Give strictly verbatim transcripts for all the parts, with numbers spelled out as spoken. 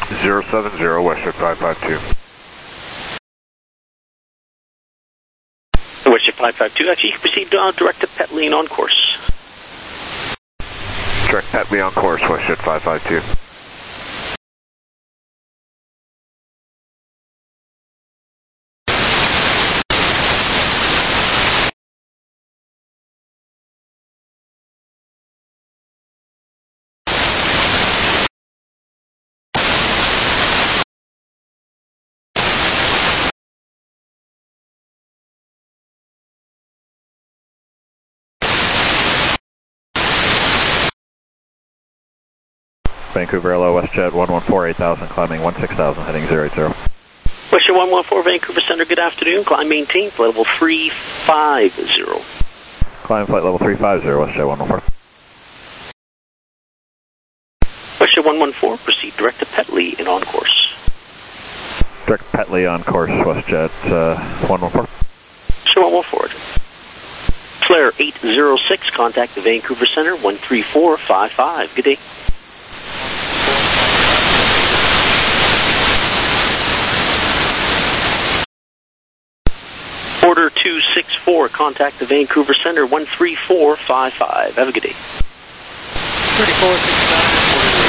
zero seven zero, Westjet five five two. Westjet five five two, actually you can proceed uh, direct to Petley and on course. Direct Petley on course, Westjet five five two. Vancouver L O, WestJet one one four, eight thousand, climbing one six thousand, heading zero eight zero. WestJet one one four, Vancouver Center, good afternoon. Climb maintain, flight level three five zero. Climb flight level three five zero, WestJet one one four. WestJet one one four, proceed direct to Petley and on course. Direct Petley on course, WestJet uh, one one four. WestJet one one four. Flare eight zero six, contact the Vancouver Center, one three four five five. Good day. Order two six four, contact the Vancouver Center, one three four five five. Have a good day. thirty-four sixty-nine.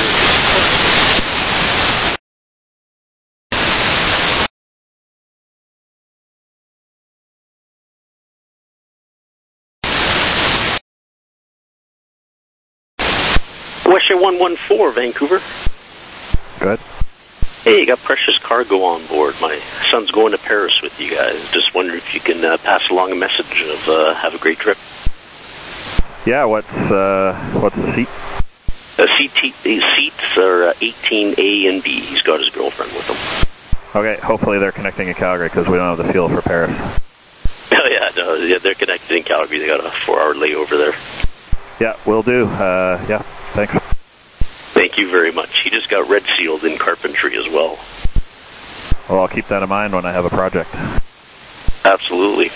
WestJet one one four, Vancouver. Good. Hey, you got precious cargo on board. My son's going to Paris with you guys. Just wondering if you can uh, pass along a message of uh, have a great trip. Yeah, what's uh, what's the seat? Uh, seat the seats are uh, eighteen A and B. He's got his girlfriend with him. Okay, hopefully they're connecting in Calgary because we don't have the fuel for Paris. Oh yeah, no, yeah, they're connected in Calgary. They got a four-hour layover there. Yeah, will do. Uh, yeah, thanks. Thank you very much. He just got red sealed in carpentry as well. Well, I'll keep that in mind when I have a project. Absolutely.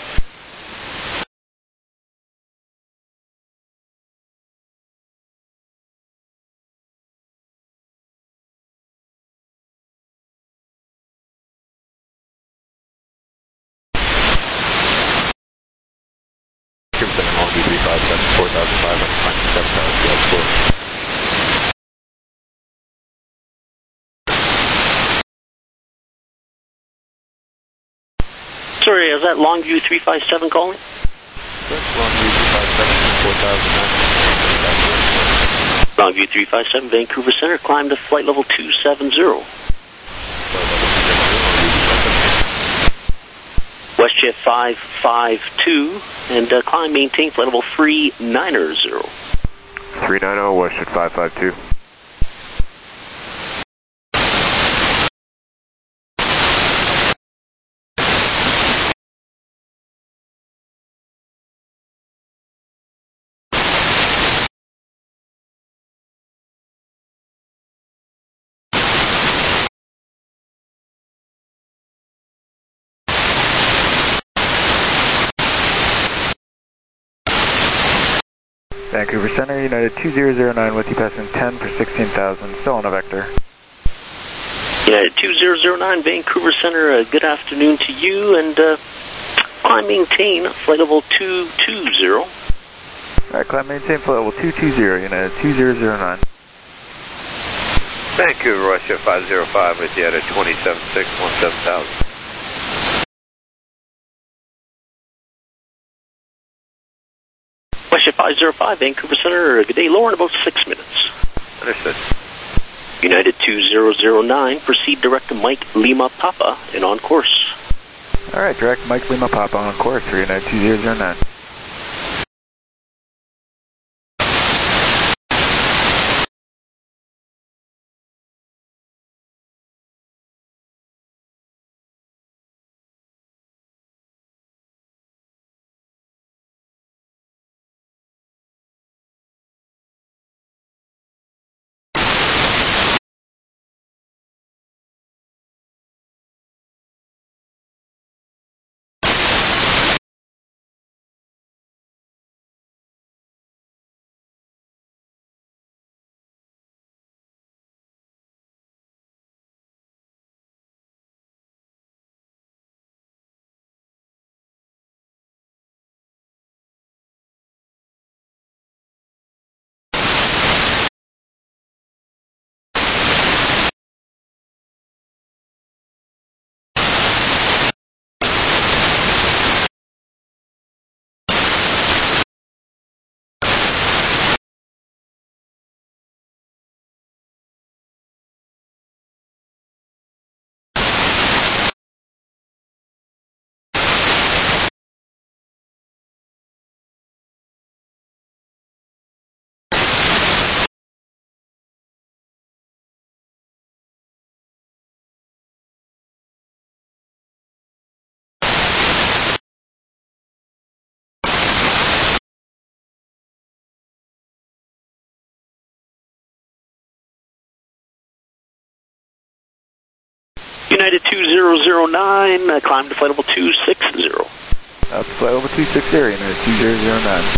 three five seven, four thousand five hundred, seven thousand. Sorry, is that Longview three five seven calling? That's Longview three five seven, four thousand. Longview three five seven, Vancouver Center, climb to flight level two seven zero. WestJet five five two, and uh, climb maintain flight level three nine zero. three nine zero, WestJet five five two. Vancouver Center, United two zero zero nine with you passing ten for sixteen thousand, still on a vector. United two zero zero nine, Vancouver Center, uh, good afternoon to you, and uh, climb maintain flight level two two zero. Alright, climb maintain flight level two two zero, United two zero zero nine. Vancouver, WestJet five zero five with you at a twenty-seven six one seven thousand. WestJet five zero five, Vancouver Center, good day, lower in about six minutes. Understood. United two zero zero nine, proceed direct to Mike Lima Papa and on course. Alright, direct Mike Lima Papa on course for United two zero zero nine. United two zero zero nine, uh, climb to flight level two six zero. That's flight level two six zero, United two zero zero nine.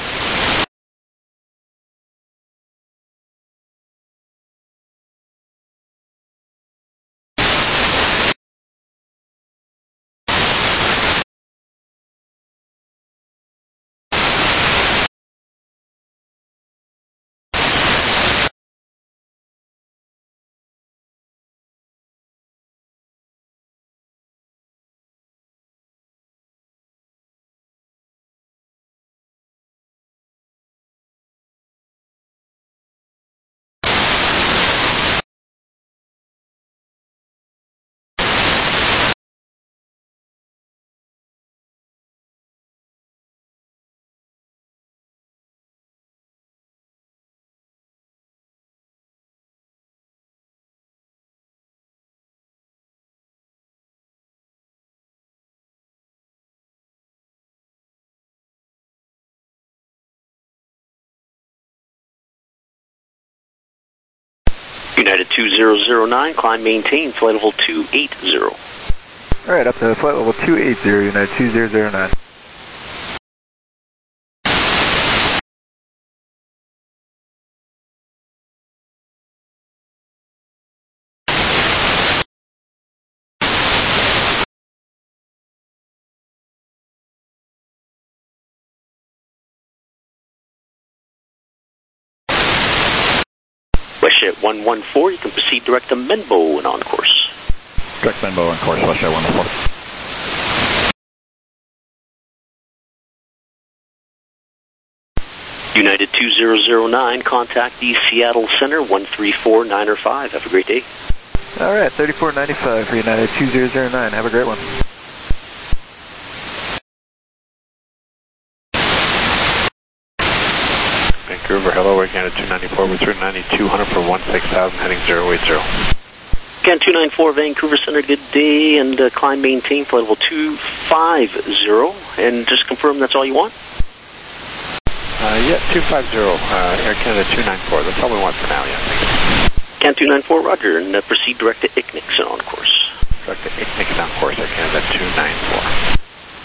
United two zero zero nine, climb maintain, flight level two eight zero. Alright, up to flight level two eight zero, United two zero zero nine. WestJet one one four, you can proceed direct to Menbo and on course. Direct Menbo on course, WestJet one one four. United two zero zero nine, contact the Seattle Center, one three four nine or five. Have a great day. Alright, thirty-four ninety-five for United two zero zero nine. Have a great one. Vancouver, hello, we're Canada two ninety-four, we're through ninety-two hundred for one six thousand, heading zero eight zero. Can two nine four, Vancouver Center, good day, and uh, climb maintain, flight level two five zero, and just confirm that's all you want? Uh, yeah, two five zero, uh, Air Canada two nine four, that's all we want for now, yeah, thank you. Can two nine four, roger, and uh, proceed direct to I C N I C and on course. Direct to I C N I C and on course, Air Canada two nine four.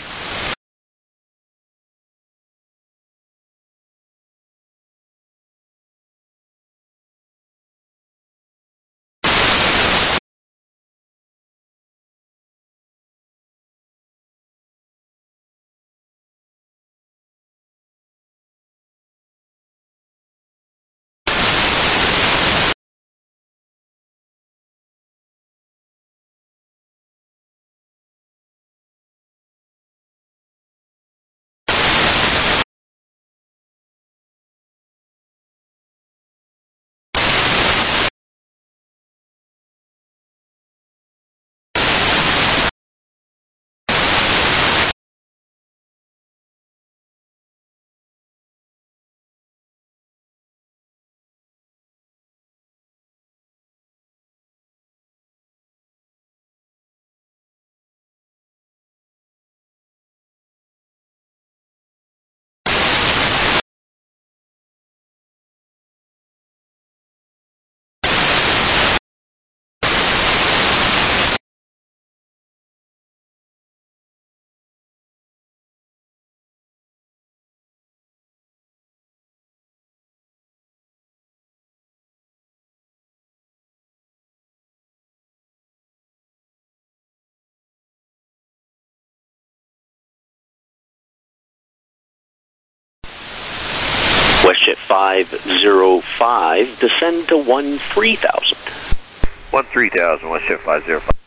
WestJet five zero five, descend to one three thousand. one three thousand, WestJet five zero five.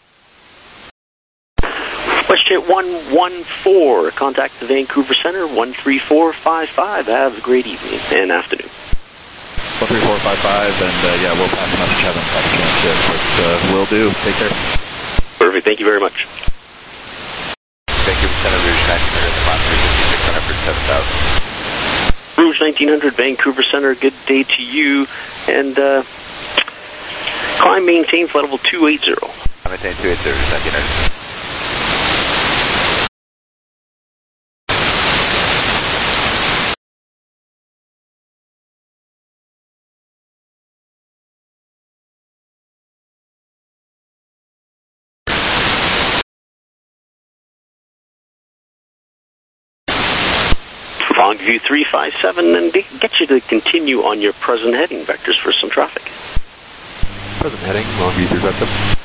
WestJet one one four, contact the Vancouver Center, one three four five five. Have a great evening and afternoon. one three four five five, and uh, yeah, we'll pass the message, haven't had a chance yet, but uh, will do. Take care. Perfect, thank you very much. Vancouver Center, Rouge nineteen hundred, climb three fifty-six hundred for seven thousand. Rouge nineteen hundred, Vancouver Center, good day to you, and uh, climb maintain, flight level two eight zero. Maintain two eight zero, nineteen hundred. Longview three five seven, and get you to continue on your present heading vectors for some traffic. Present heading, Longview three five seven.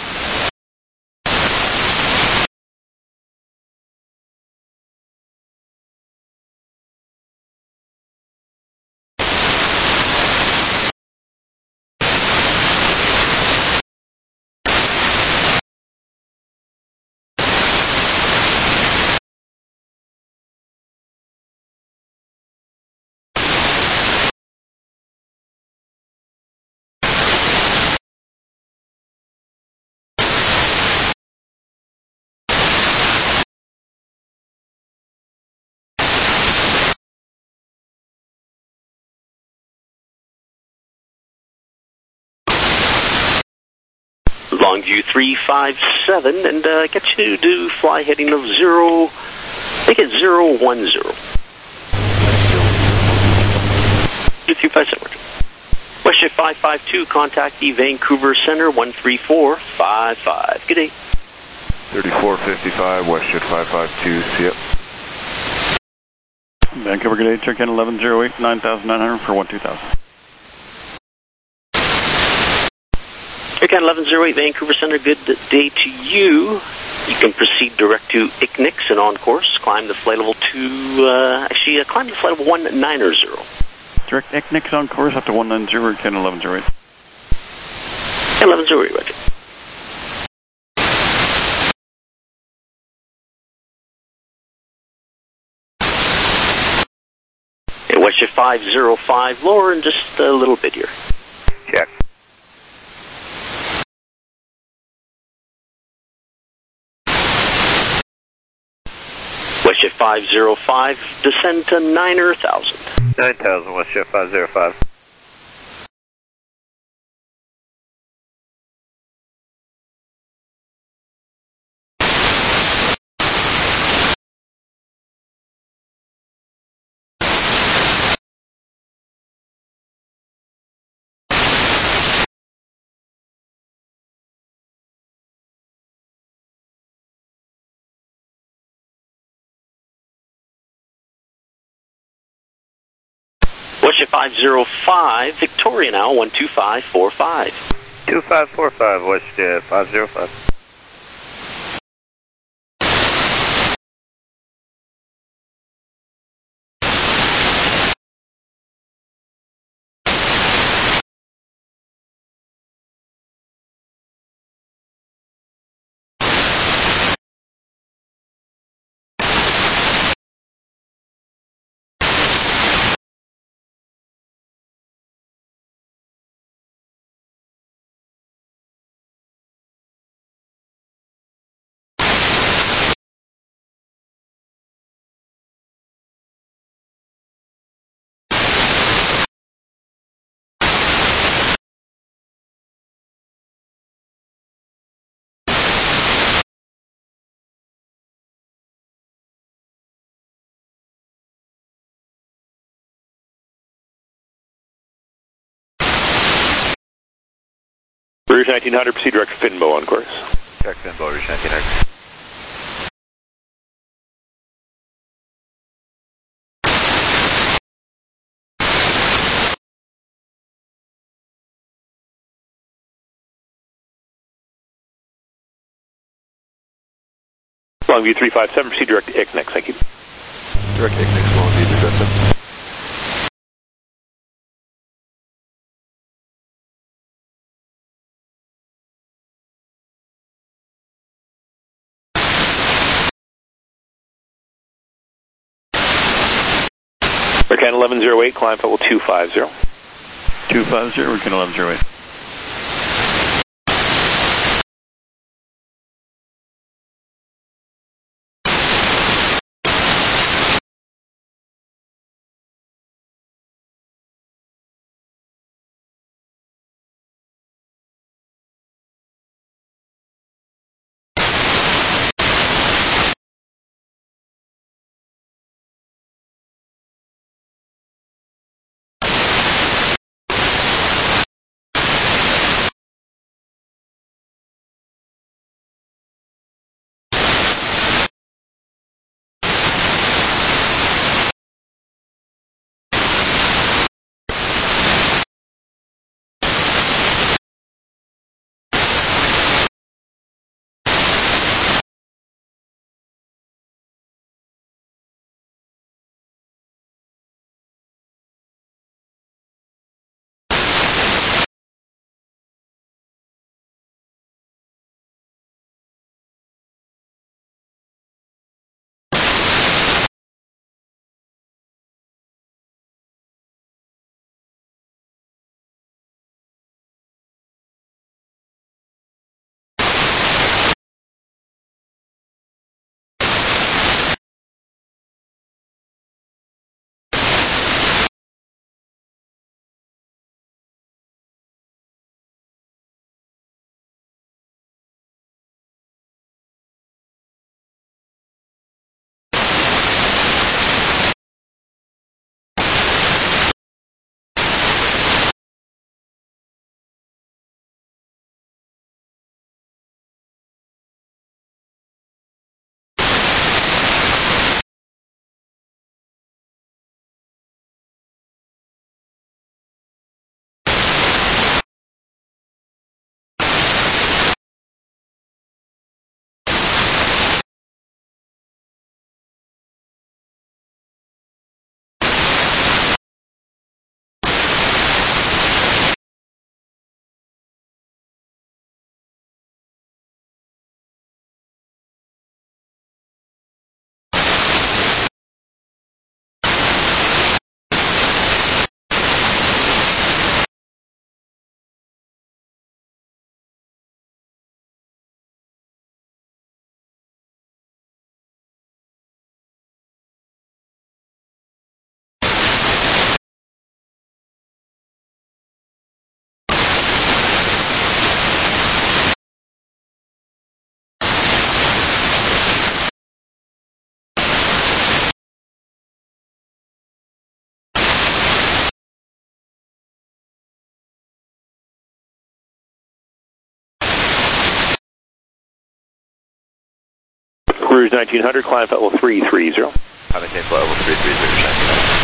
Longview three five seven, and uh, get you to do fly heading of zero, make it zero one zero. three five seven. WestJet five five two, contact the Vancouver Center, one three four five five. Good day. thirty-four fifty-five, WestJet five five two, see ya. Vancouver, good day, check in eleven oh eight, nine thousand nine hundred for one two thousand. Again, eleven oh eight, Vancouver Center, good day to you. You can proceed direct to I C N I X and on course. Climb the flight level two, uh, actually, uh, climb the flight level one nine zero. Direct I C N I X on course up to one nine zero, Ken eleven oh eight. eleven oh eight, roger. And WestJet five oh five, lower in just a little bit here. Check. WestJet five oh five, descend to nine thousand. nine thousand, WestJet five oh five. WestJet five oh five, Victoria now, one two five four five. two five four five, WestJet five oh five. Rouge nineteen hundred, proceed direct to Finbo on course. Check Finbo, Rouge nineteen hundred. Longview three five seven, proceed direct to I C N I X, thank you. Direct I C N I X, Longview three five seven. American eleven oh eight, climb level two five zero. two five zero, American eleven oh eight. Cruise nineteen hundred, climb flight level three three zero. I maintain flight level three three zero, Shanghai.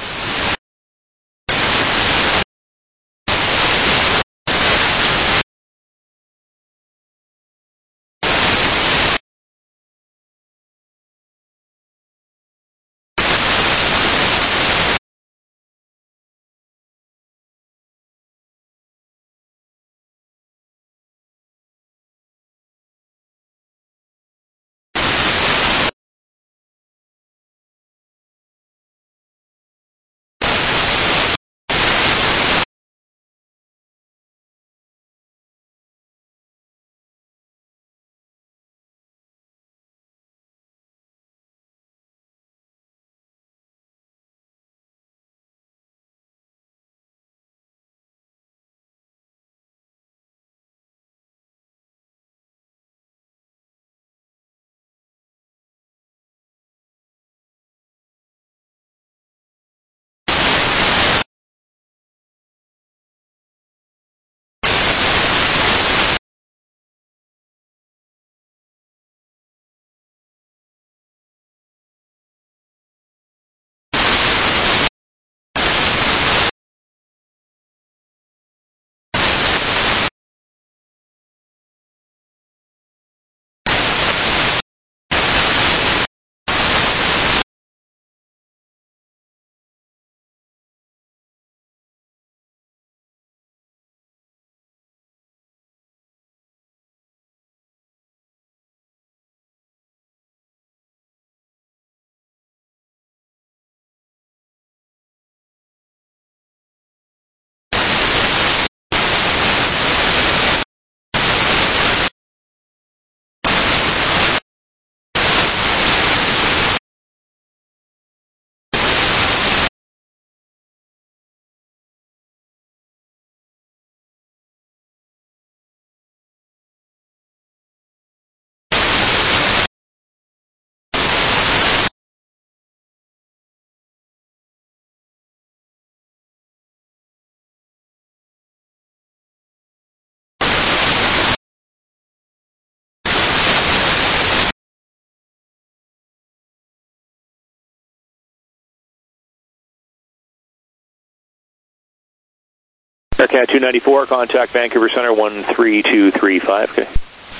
Air Canada two ninety-four, contact Vancouver Center one three two three five. Okay.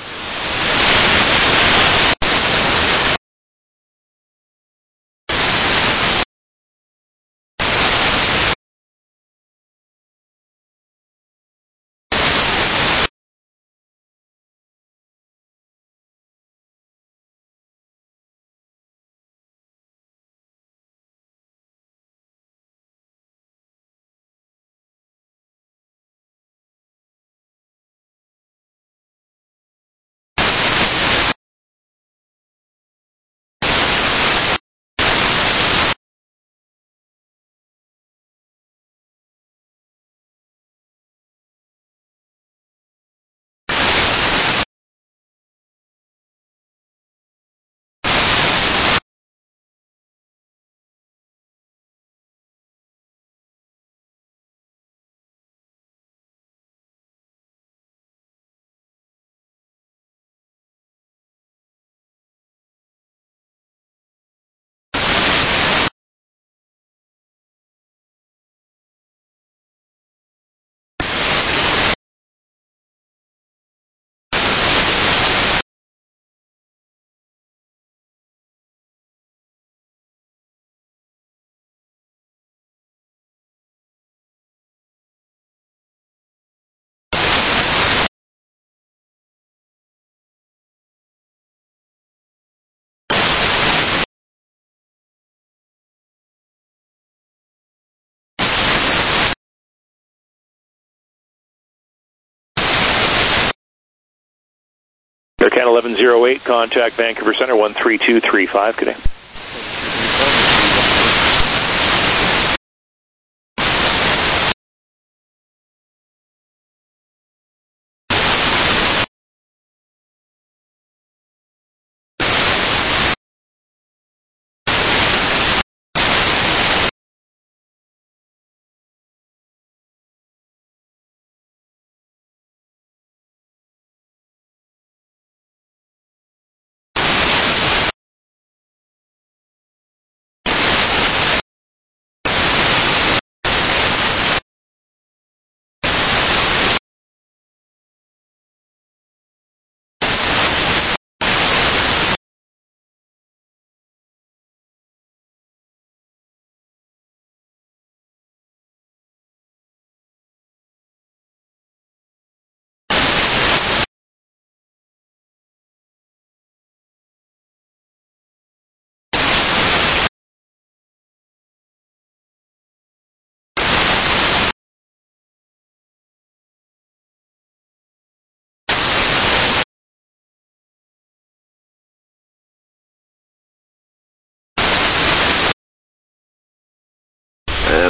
Air Canada eleven oh eight, contact Vancouver Center one three two three five. Good day.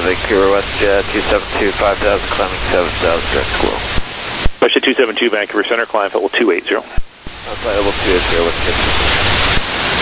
Vancouver, WestJet two seven two, five thousand, climbing seven thousand, direct squirrel. WestJet two seven two, Vancouver Center, climb level two eight zero. Flight level two eight zero, WestJet.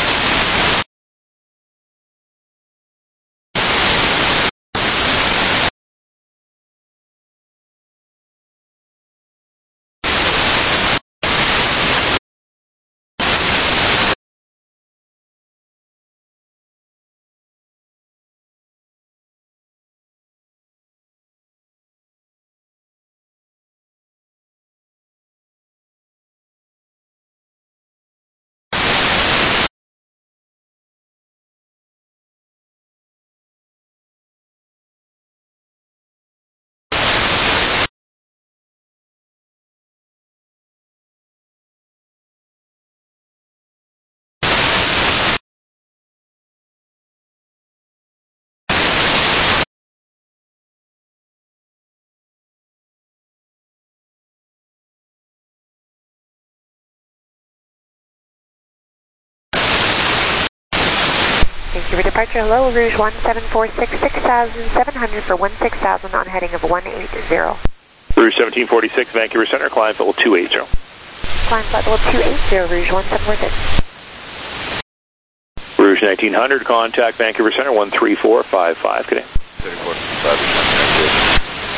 Thank you for departure. Hello, Rouge one seven four six, six thousand seven hundred for one six thousand on heading of one eight zero. Rouge seventeen forty-six, Vancouver Center, climb level two eight zero. Climb flight level two eight zero, Rouge one seven four six. Rouge nineteen hundred, contact Vancouver Center, one three four five five, good day. thirty-four five,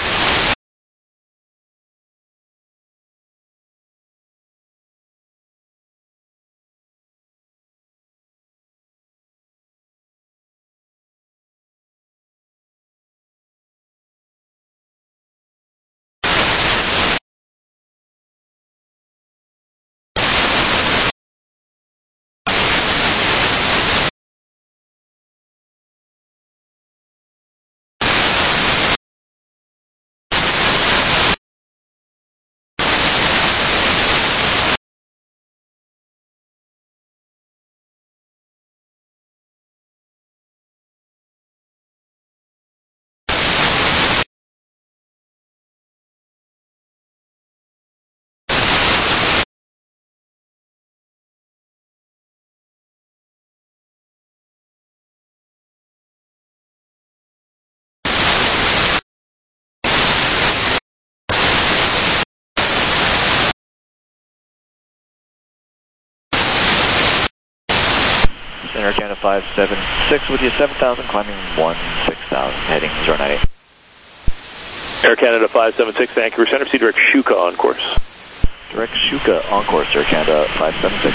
Center Canada five seven six with you, seven thousand, climbing one six thousand, heading zero nine eight. Air Canada five seven six, Vancouver Center, proceed direct Shuka on course. Direct Shuka on course, Air Canada five seven six.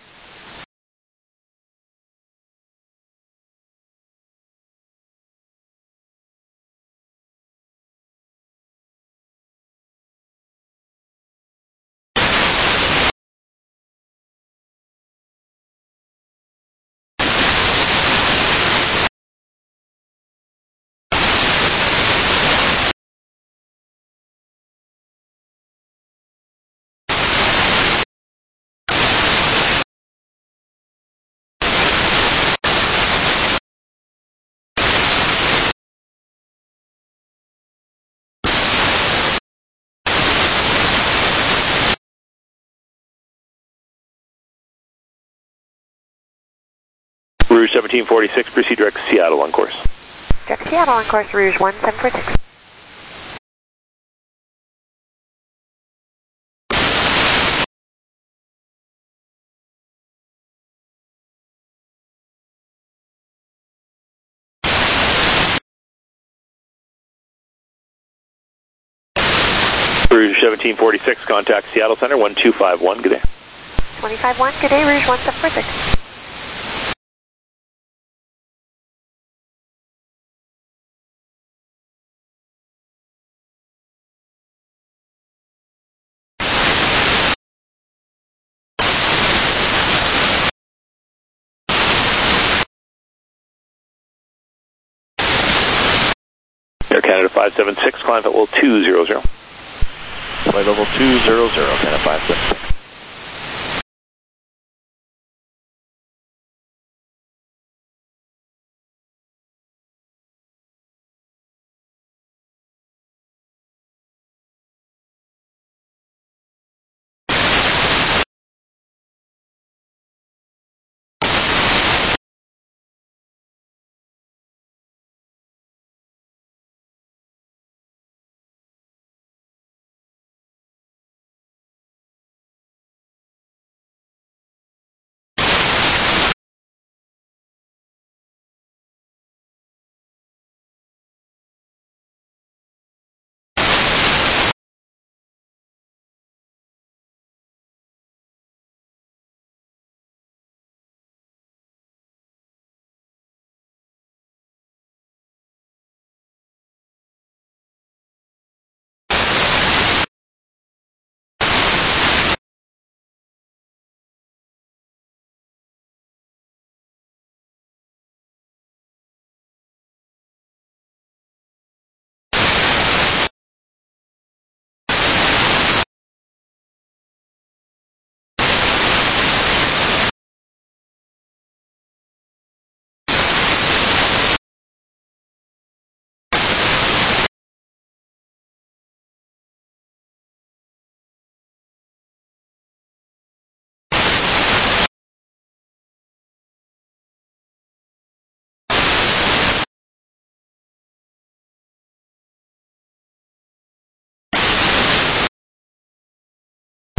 Rouge seventeen forty-six, proceed direct Seattle on course. Direct Seattle on course, Rouge one seven four six. Rouge seventeen forty-six, contact Seattle Center, one two five one, good day. twenty-five one, good day, Rouge one seven four six. Air Canada five seven six, climb at level two zero zero. Flight level two zero zero, Canada five seven six.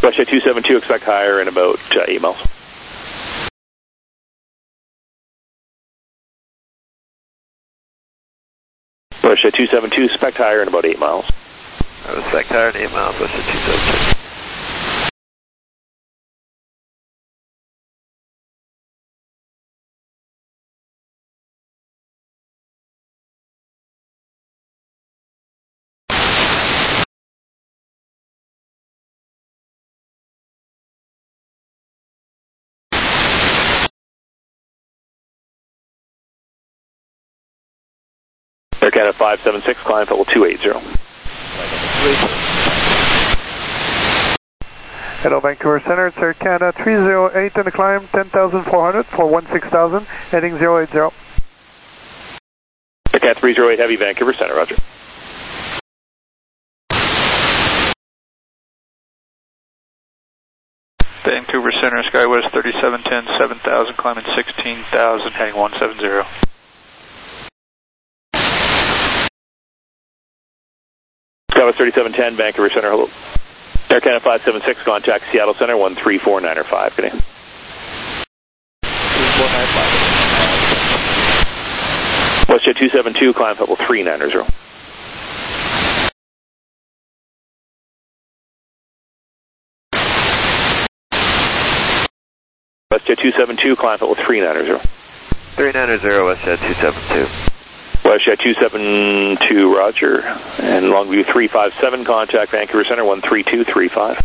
Westjet two seven two, expect higher in about uh, eight miles. Westjet two seven two, expect higher in about eight miles. I was expect higher in eight miles, Westjet two seven two. Air Canada five seven six, climb level two eight zero. Hello, Vancouver Center. It's Air Canada three zero eight and a climb ten thousand four hundred for one six thousand, heading zero eight zero. Air Canada three zero eight, heavy, Vancouver Center, roger. Vancouver Center, SkyWest thirty-seven ten, seven thousand, climbing sixteen thousand, heading one seven zero. SkyWest thirty-seven ten, Vancouver Center, hello. Air Canada five seven six, contact Seattle Center, one three four nine five, good day. Westjet two seven two, climb level three nine zero. Westjet two seven two, climb level three nine zero. three nine zero, Westjet two seven two. Westjet two seven two, roger. And Longview three five seven, contact Vancouver Center, one three two three five.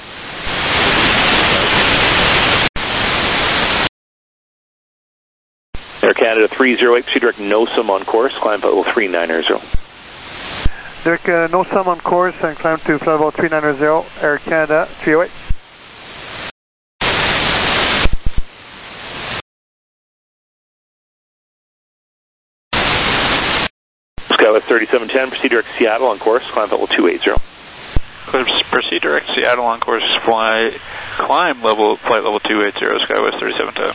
Air Canada three zero eight, proceed direct NOSAM on course, climb level three nine zero. Direct uh, NOSAM on course and climb to flight level three nine zero, Air Canada three zero eight. SkyWest thirty-seven ten, proceed direct Seattle on course, climb level two eight zero. Proceed direct Seattle on course, fly, climb level, flight level two eight zero, SkyWest thirty-seven ten.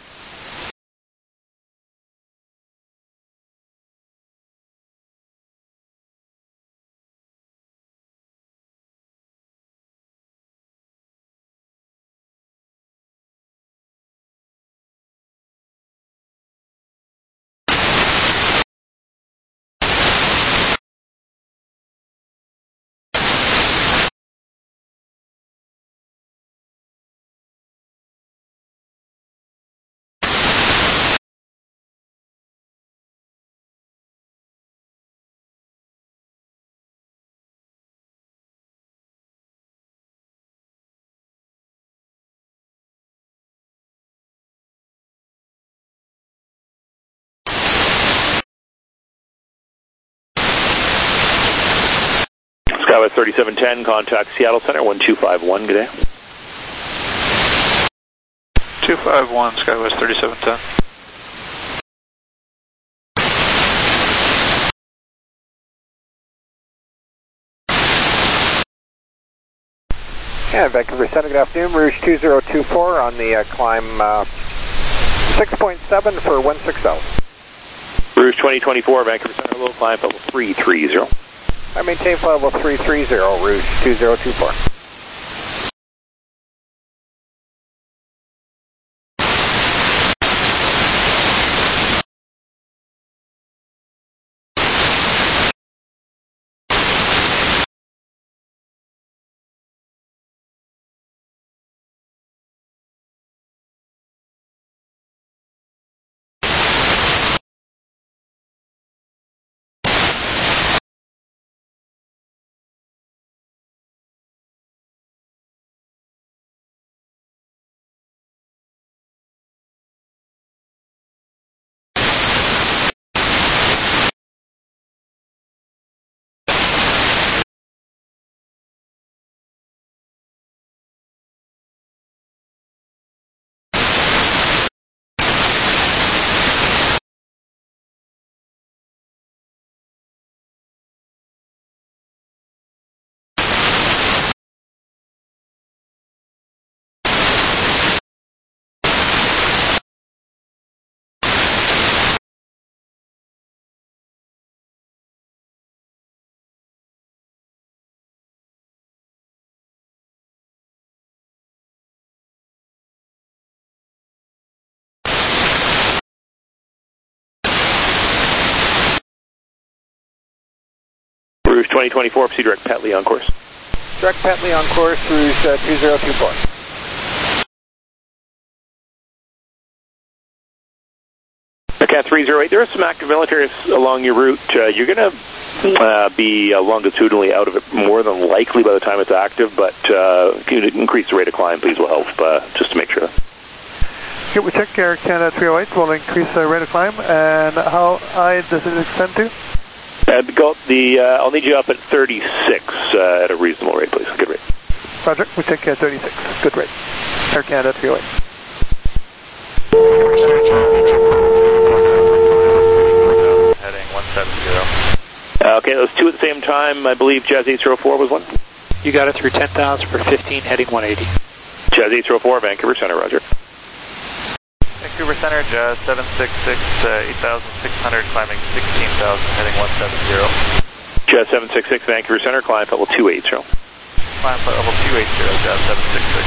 SkyWest thirty-seven ten, contact Seattle Center, one two five one, good day. two five one, SkyWest thirty-seven ten. Yeah, Vancouver Center, good afternoon. Rouge two zero two four on the uh, climb uh, six point seven for one six zero. Rouge twenty twenty-four, Vancouver Center, low climb level three three zero. I maintain flight level three three zero, Rouge two zero two four. Rouge twenty twenty-four, proceed direct Petley on course. Direct Petley on course, Rouge uh, two zero two four. Cat three zero eight, there are some active militaries along your route. Uh, you're going to uh, be uh, longitudinally out of it more than likely by the time it's active, but uh, can you increase the rate of climb, please, will help, uh, just to make sure. Okay, we check Air Canada three oh eight, we'll increase the rate of climb, and how high does it extend to? Uh, go, the, uh, I'll need you up at thirty-six uh, at a reasonable rate, please. Good rate. Roger, we check uh, thirty-six, good rate. Air Canada three oh eight. Heading one seven zero. Uh, okay, those two at the same time. I believe Jazz eight zero four was one. You got it through ten thousand for fifteen, heading one eighty. Jazz eight zero four, Vancouver Center, roger. Vancouver Center, Jazz seven six six, uh, eight thousand six hundred, climbing sixteen thousand, heading one seven zero. Jazz seven six six, Vancouver Center, climb level two eighty. Climb level two eighty, Jazz seven six six.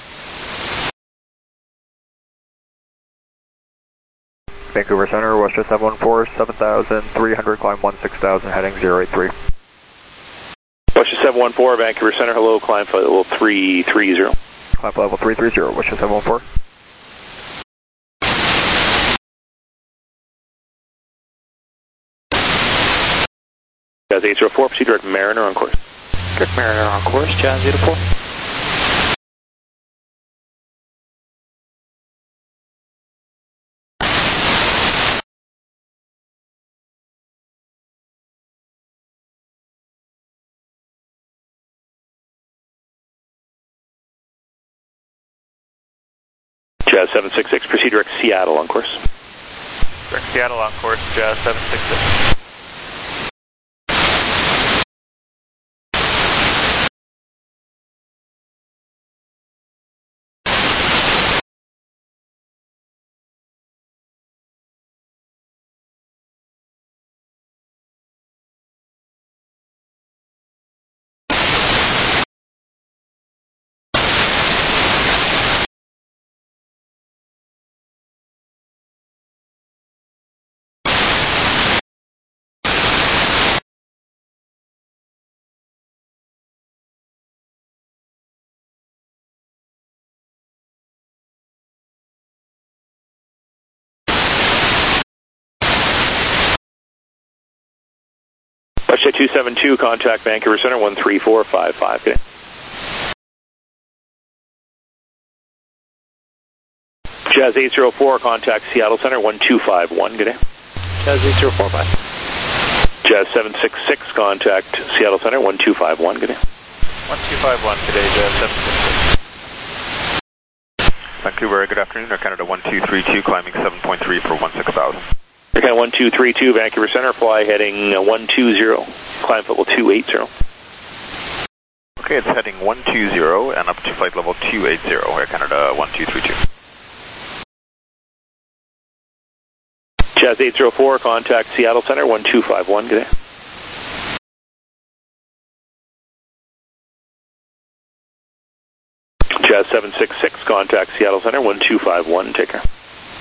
Vancouver Center, Western seven one four, seven thousand three hundred, climb one six thousand, heading zero eight three. Western seven one four, Vancouver Center, hello, climb flight level three three zero. Climb level three three zero, Western seven one four. Jazz eight zero four, proceed direct Mariner on course. Direct Mariner on course, Jazz eight zero four. Jazz seven six six, proceed direct Seattle on course. Direct Seattle on course, Jazz seven six six. Westjet two seven two, contact Vancouver Center, one three four five five. Okay. Jazz eight zero four, contact Seattle Center, one two five one. Good day. Jazz eight zero four, bye. Jazz seven six six, contact Seattle Center, one two five one. Good day. one two five one, good day, Jazz seven six six. Vancouver, good afternoon, Air Canada one two three two, climbing seven point three for one six thousand. Air Canada one two three two, Vancouver Center, fly heading one two zero, climb level two eighty. Okay, it's heading one two zero and up to flight level two eighty, Air Canada one two three two. Jazz eight zero four, contact Seattle Center, one two five one. Good day. Jazz seven six six, contact Seattle Center, one two five one. Take care.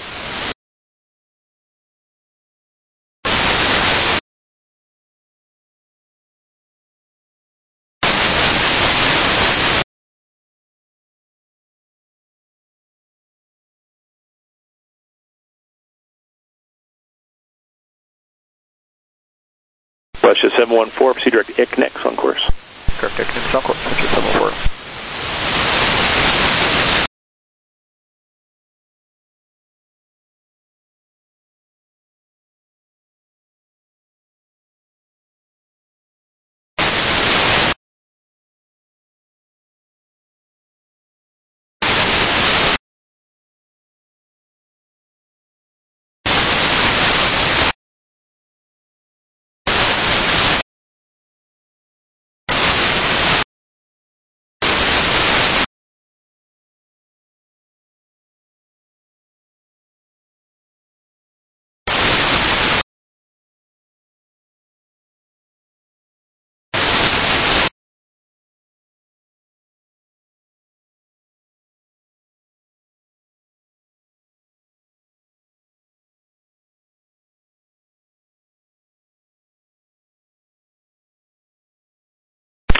Westjet seven one four, proceed direct I C N I X on course. Direct I C N I X on course, Westjet seven one four.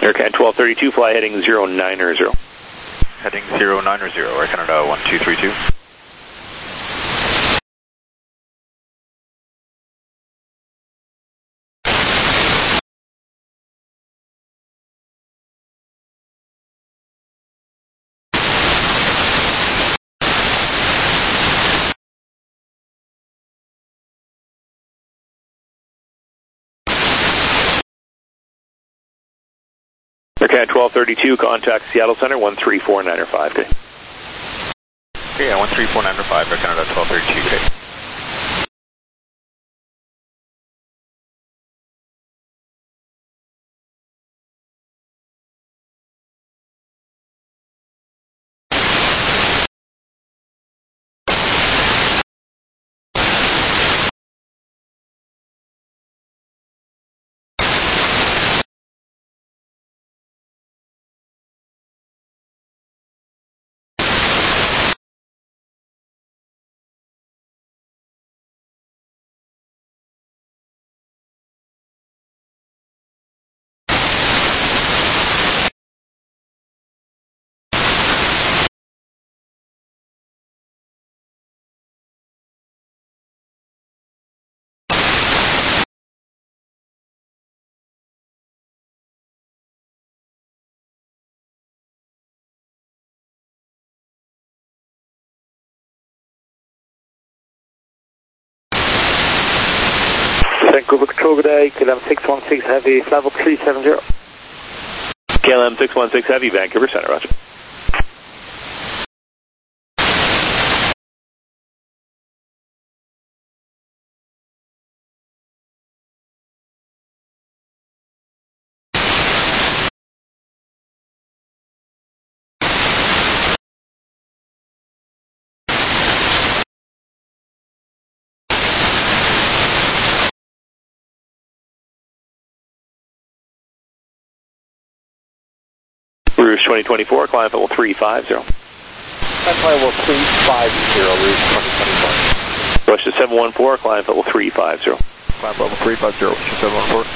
AirCan twelve thirty-two, fly heading zero niner zero. Heading zero niner zero, Air Canada one two three two. AirCan twelve thirty-two, contact Seattle Center one three four nine five. Okay. Okay, yeah, one three four nine five, Air Canada twelve thirty-two, okay. Vancouver Control, good day, K L M six one six Heavy, level three seven zero. K L M six one six Heavy, Vancouver Center, roger. Rouge twenty twenty-four, climb level three five zero. Climb level three five zero, Rouge twenty twenty-four. Russia seven one four, climb level three five zero. Climb level three five zero, Russia seven one four.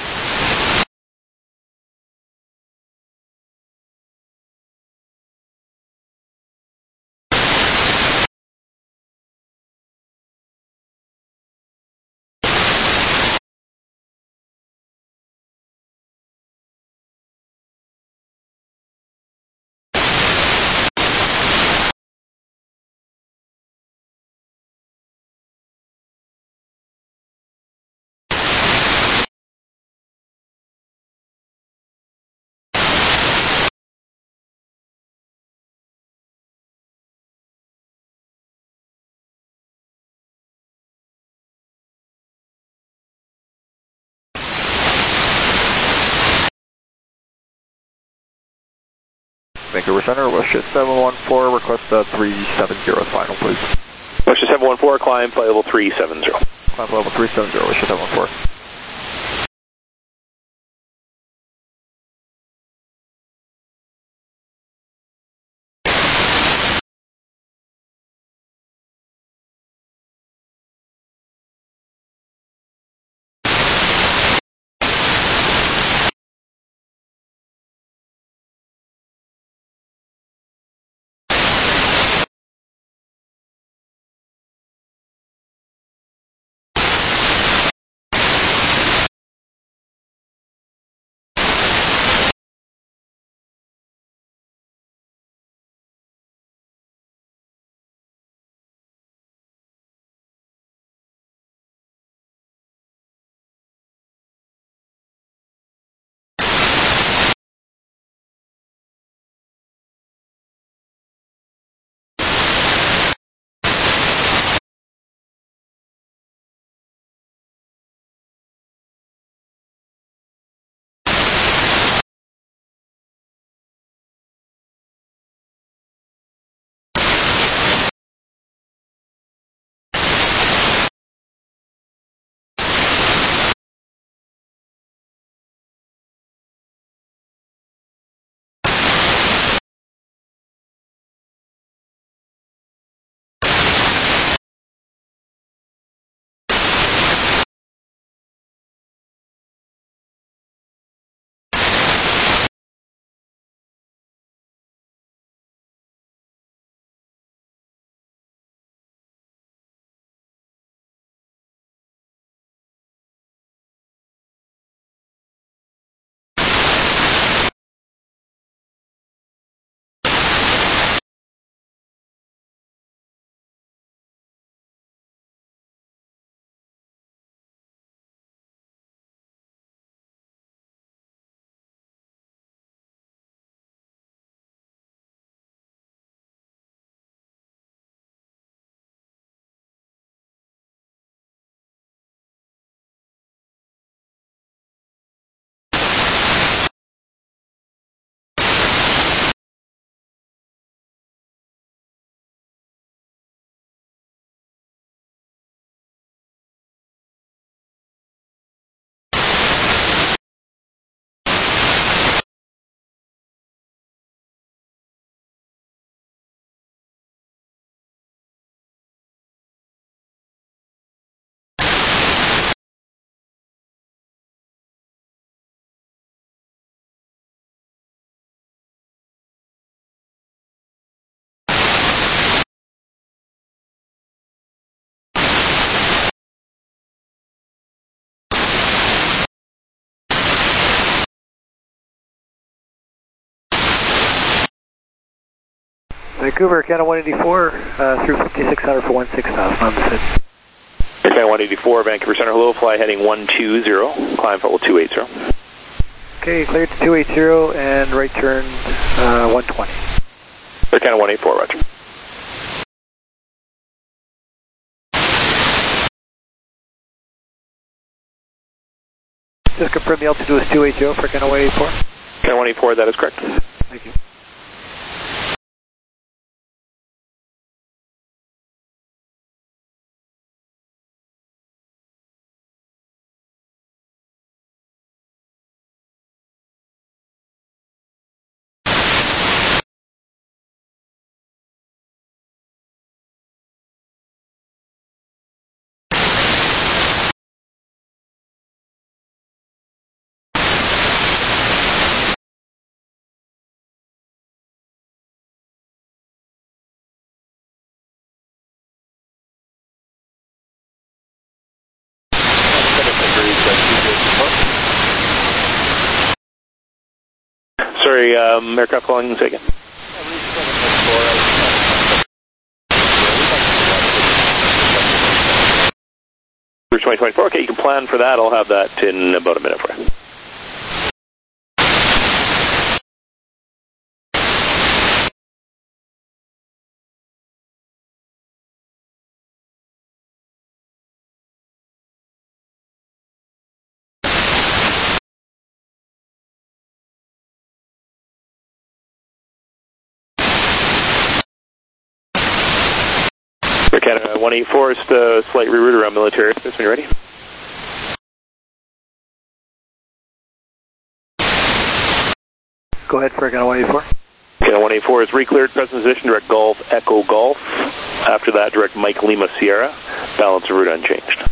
Vancouver Center, Russia seven one four, request uh, three seven zero final, please. Russia seven one four, climb flight level three seven zero. Climb level three seven zero, Russia seven one four. Vancouver, Canada one eighty-four, uh, through fifty-six hundred for one six thousand on the S I D. Canada one eighty-four, Vancouver Center, hello, fly heading one two zero, climb level two eighty. Okay, cleared to two eighty and right turn uh, one twenty. Canada one eighty-four, roger. Just confirm the altitude is two eighty for Canada one eighty-four. Canada one eighty-four, that is correct. Thank you. Sorry, um, aircraft calling in second. twenty twenty-four, okay, you can plan for that. I'll have that in about a minute for you. Canada one eighty-four is the slight reroute around military airspace when you're ready. Go ahead for Canada one eighty-four. Canada one eighty-four is recleared, present position, direct Golf, Echo Golf. After that, direct Mike Lima Sierra, balance of route unchanged.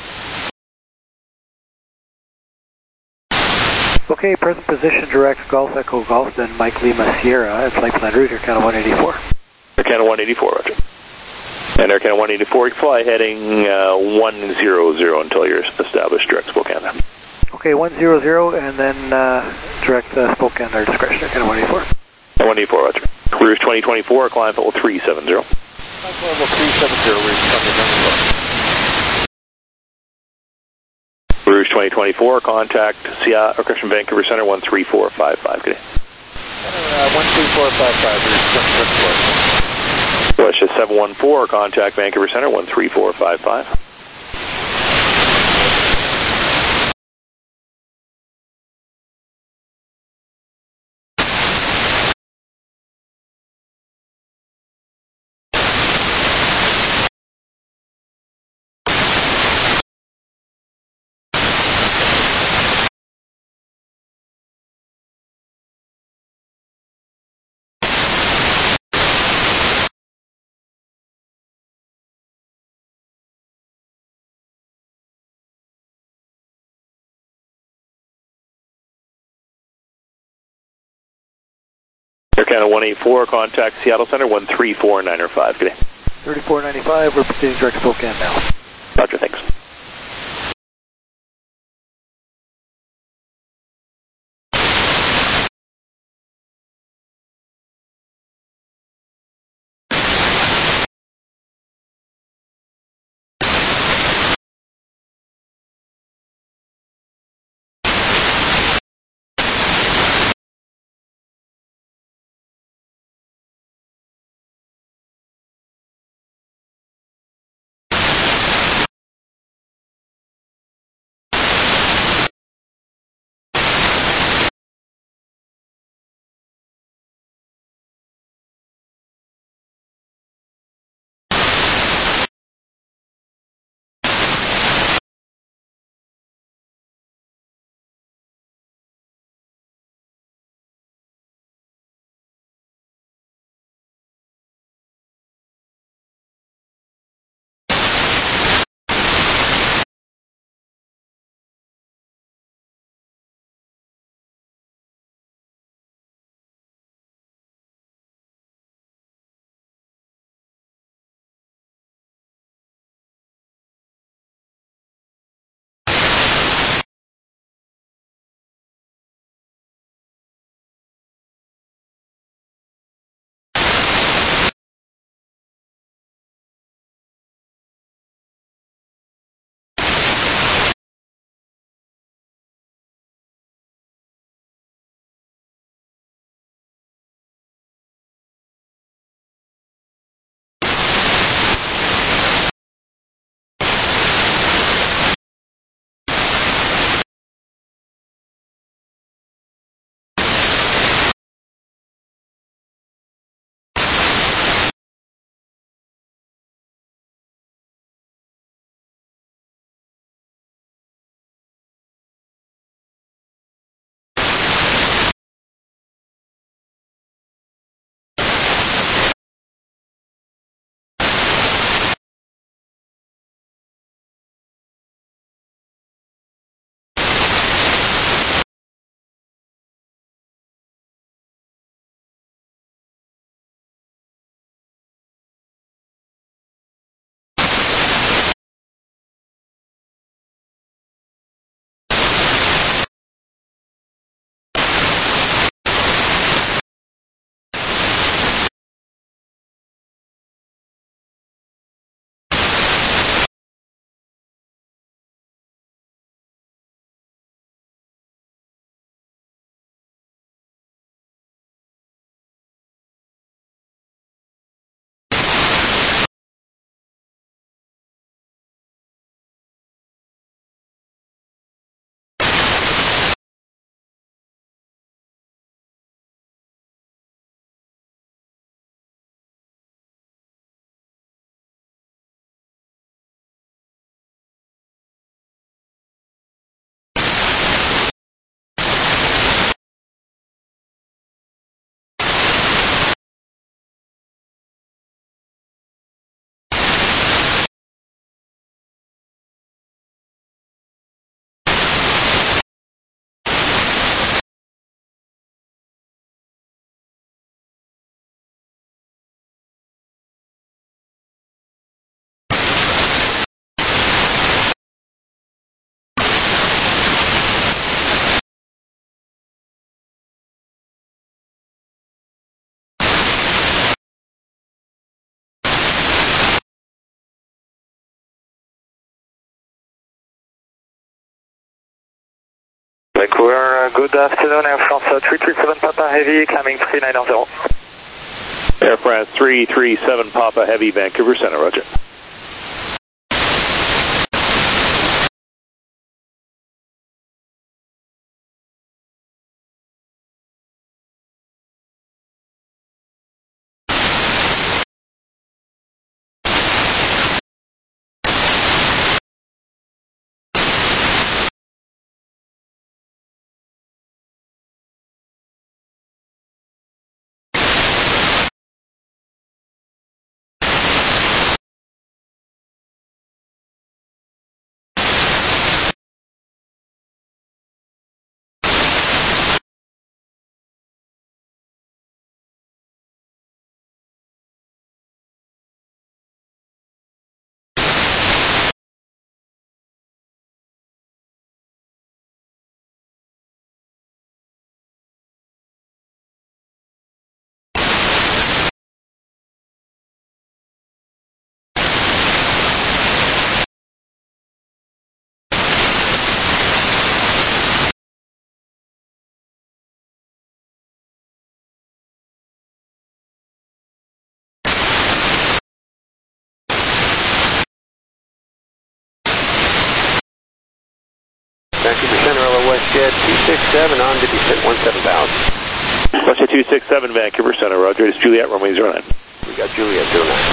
Okay, present position, direct Golf, Echo Golf, then Mike Lima Sierra, and flight plan route, Air Canada one eighty-four. Air Canada one eighty-four, roger. And Air Canada one eighty-four, fly heading uh, one hundred until you're established direct Spokane. Okay, one hundred and then uh, direct uh, Spokane, our discretion, Air Canada one eighty-four. one eighty-four, roger. Rouge twenty twenty-four, climb level three seventy. Climb level three seventy, Rouge Rouge twenty twenty-four, contact Seattle, or correction, Vancouver Center one three four five five, good day. Uh, one three four five five, Rouge twenty twenty-four. West seven one four, contact Vancouver Center one three four five five. Air Canada one eighty-four, contact Seattle Center one three four nine five, good day. thirty-four ninety-five, we're proceeding direct Spokane now. Roger, thanks. Vancouver, uh, good afternoon, Air France uh, three three seven Papa Heavy, climbing three nine zero. Air France three three seven Papa Heavy, Vancouver Center, roger. Vancouver Center, L O WestJet two six seven on to descent one seven thousand. WestJet two six seven, Vancouver Center, roger. It's Juliet, runway zero nine. We got Juliet zero nine.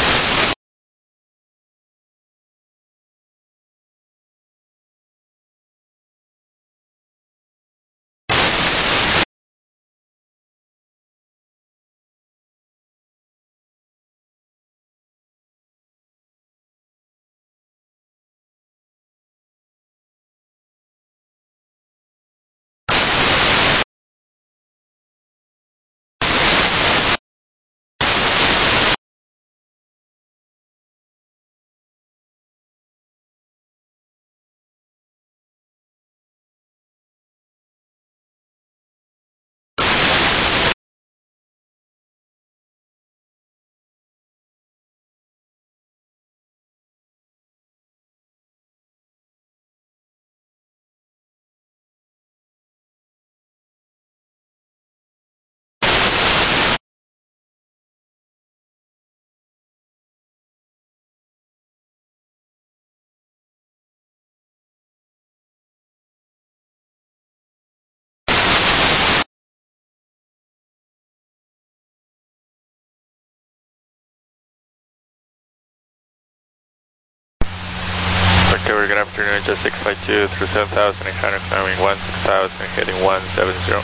Vancouver, good afternoon, just six five two through seven thousand eight hundred, climbing one six thousand, heading one seven zero.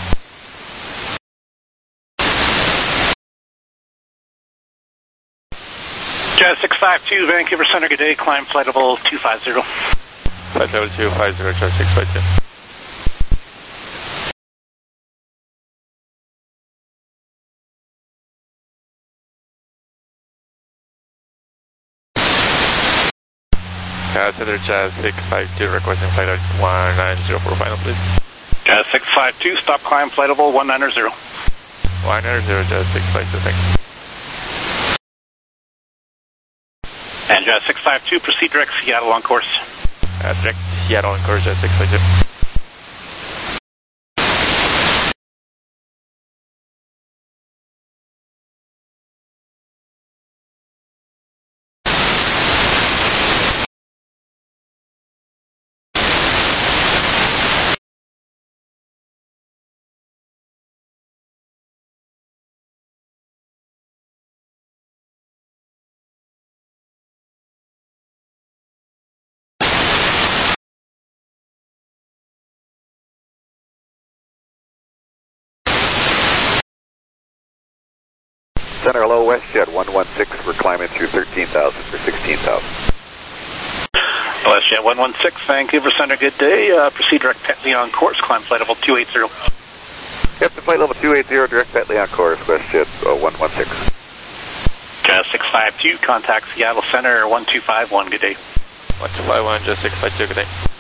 Jazz six five two, Vancouver Center, good day, climb flight level two five zero. Flight level two five zero, Jazz six five two. Uh, Center Jazz six five two, requesting flight at one nine zero for final, please. Jazz six five two, stop climb flight level one nine zero. one nine zero, Jazz six five two, thanks. And Jazz six five two, proceed direct Seattle on course. Uh, direct Seattle on course, Jazz six five two. Center, hello, WestJet one one six, we're climbing through thirteen thousand for sixteen thousand. WestJet one one six, Vancouver Center, good day. Uh, proceed direct Petley on course, climb flight level two eight zero. Yep, the flight level two eight zero, direct Petley on course, WestJet uh, one one six. Jazz six five two, contact Seattle Center one two five one, good day. one two five one, Jazz six five two, good day.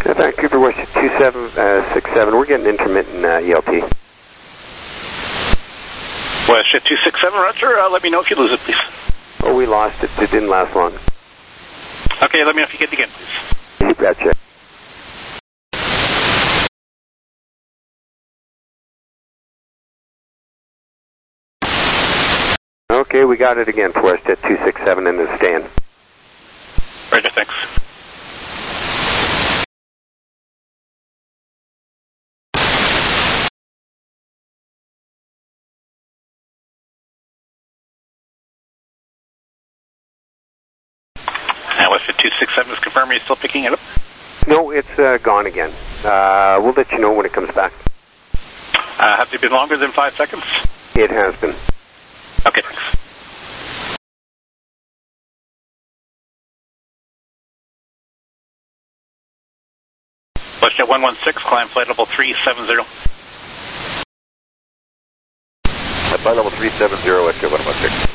Uh, Vancouver, West two seven six seven, we're getting intermittent uh, E L T. Westjet two six seven, Roger. Uh, let me know if you lose it, please. Oh, we lost it. It didn't last long. Okay, let me know if you get it again, please. You betcha. Okay, we got it again for Westjet two six seven in the stand. Roger, thanks. And Westjet two six seven is confirmed. Are you still picking it up? No, it's uh, gone again. Uh, we'll let you know when it comes back. Uh, has it been longer than five seconds? It has been. Okay, thanks. Westjet one one six, climb flight level three seven zero. Flight level three seven zero, Westjet one one six.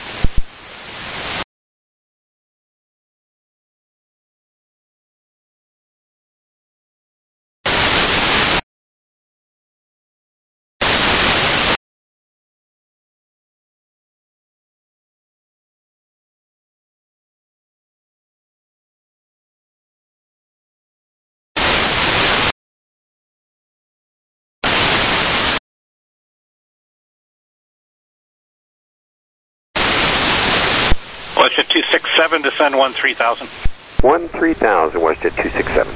Westjet two six seven, descend one three thousand. one three thousand, Westjet two six seven.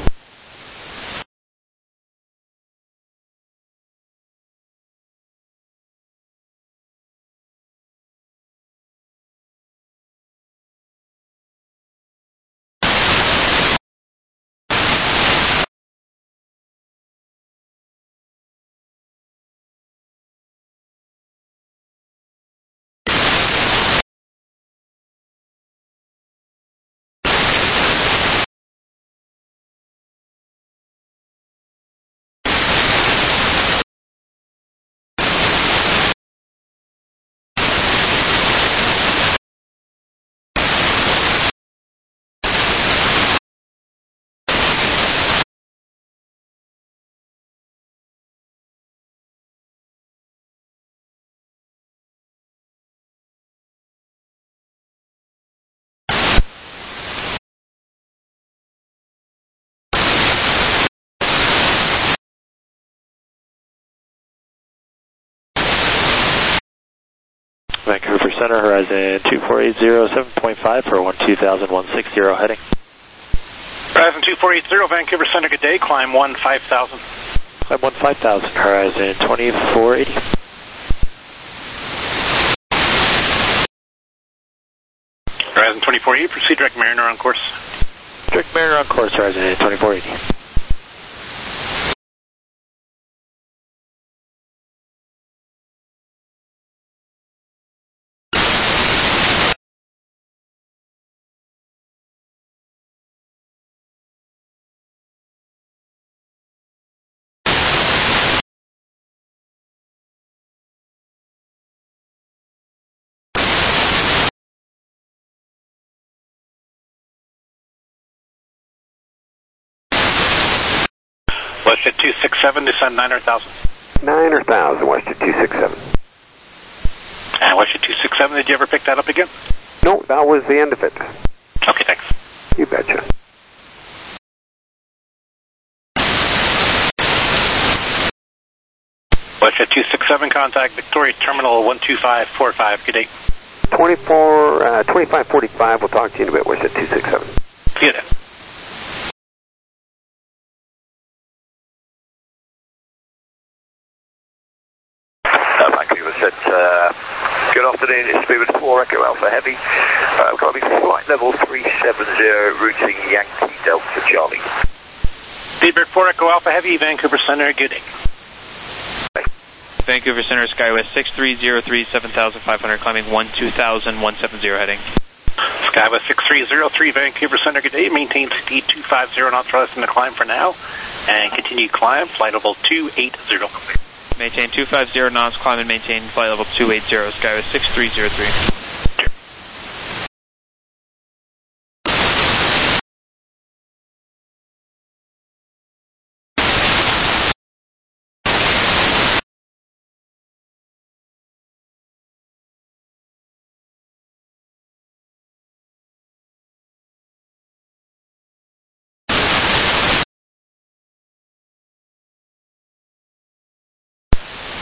Vancouver Center, horizon two four eight zero, seven point five for one two thousand, one six zero heading. Horizon two four eight zero, Vancouver Center, good day, climb one five thousand. Climb one five thousand, horizon twenty-four eighty. Horizon twenty-four eighty, proceed direct Mariner on course. Direct Mariner on course, horizon twenty-four eighty. Westjet two six seven, descend nine thousand. nine thousand, Westjet two six seven. And Westjet two six seven, did you ever pick that up again? No, that was the end of it. Okay, thanks. You betcha. Westjet two six seven, contact Victoria Terminal one two five four five, good day. twenty-four, uh, twenty-five forty-five, we'll talk to you in a bit, Westjet two six seven. See you then. Vancouver said, uh, good afternoon, it's Speedbird four Echo Alpha Heavy. Uh, we've got to be flight level three seven zero, routing Yankee Delta Charlie. Speedbird four Echo Alpha Heavy, Vancouver Center, good day. Vancouver Center, Skywest six three zero three, seven thousand five hundred, climbing one two thousand, one seven zero heading. Skywest six three zero three, Vancouver Center, good day. Maintain speed two five zero knots for us in the climb for now. And continue climb, flight level two eight zero. Maintain two five zero knots, climb and maintain flight level two eight zero, Skywest six three zero three.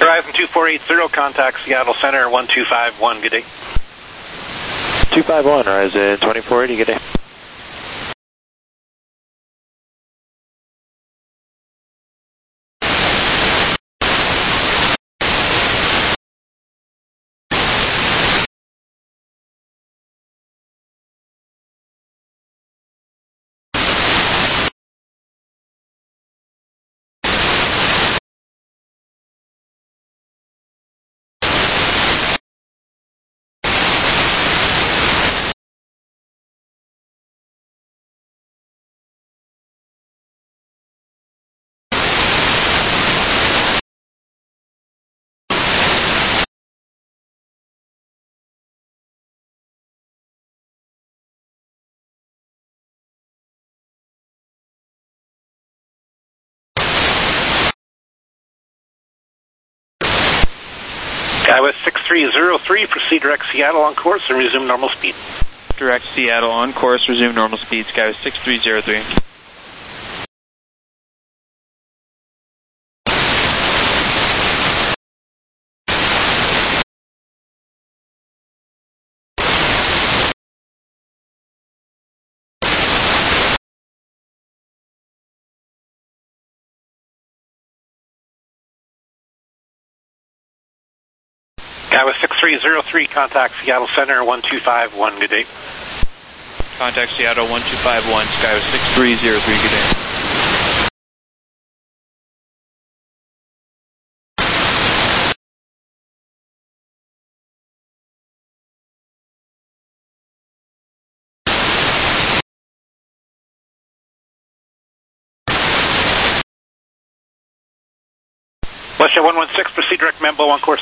Horizon two four eight zero, contact Seattle Center one two five one, good day. two five one, Horizon twenty-four eighty, good day. Skywest six three zero three, proceed direct Seattle on course and resume normal speed. Direct Seattle on course, resume normal speed, Skywest six three zero three. Skywest six three zero three, contact Seattle Center one two five one, good day. Contact Seattle one two five one, Skywest six three zero three, good day. Westjet one one six, proceed direct Mambo on course.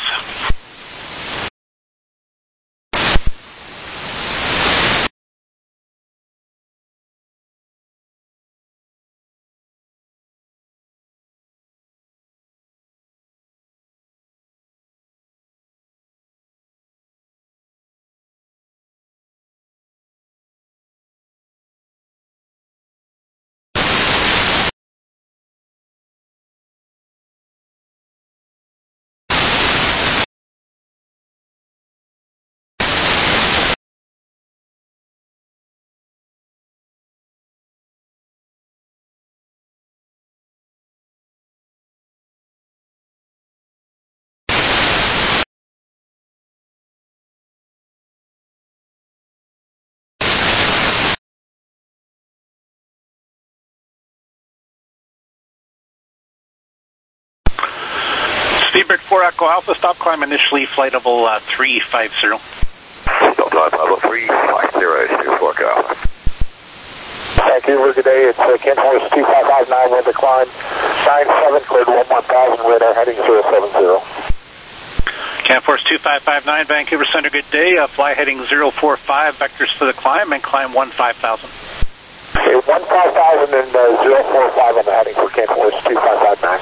Speedbird four Echo Alpha, stop climb initially, flight level uh, three five zero. Stop climb level three five zero, Speedbird four Echo Alpha. Vancouver, good day, it's uh, Ken Horse two five five nine, wind decline, nine seven, cleared one one thousand, radar heading zero seven zero. Canforce two five five nine, Vancouver Center, good day, uh, fly heading zero four five, vectors for the climb, and climb one five thousand. Okay, one five thousand and uh, zero four five on the heading for Canforce two five five nine.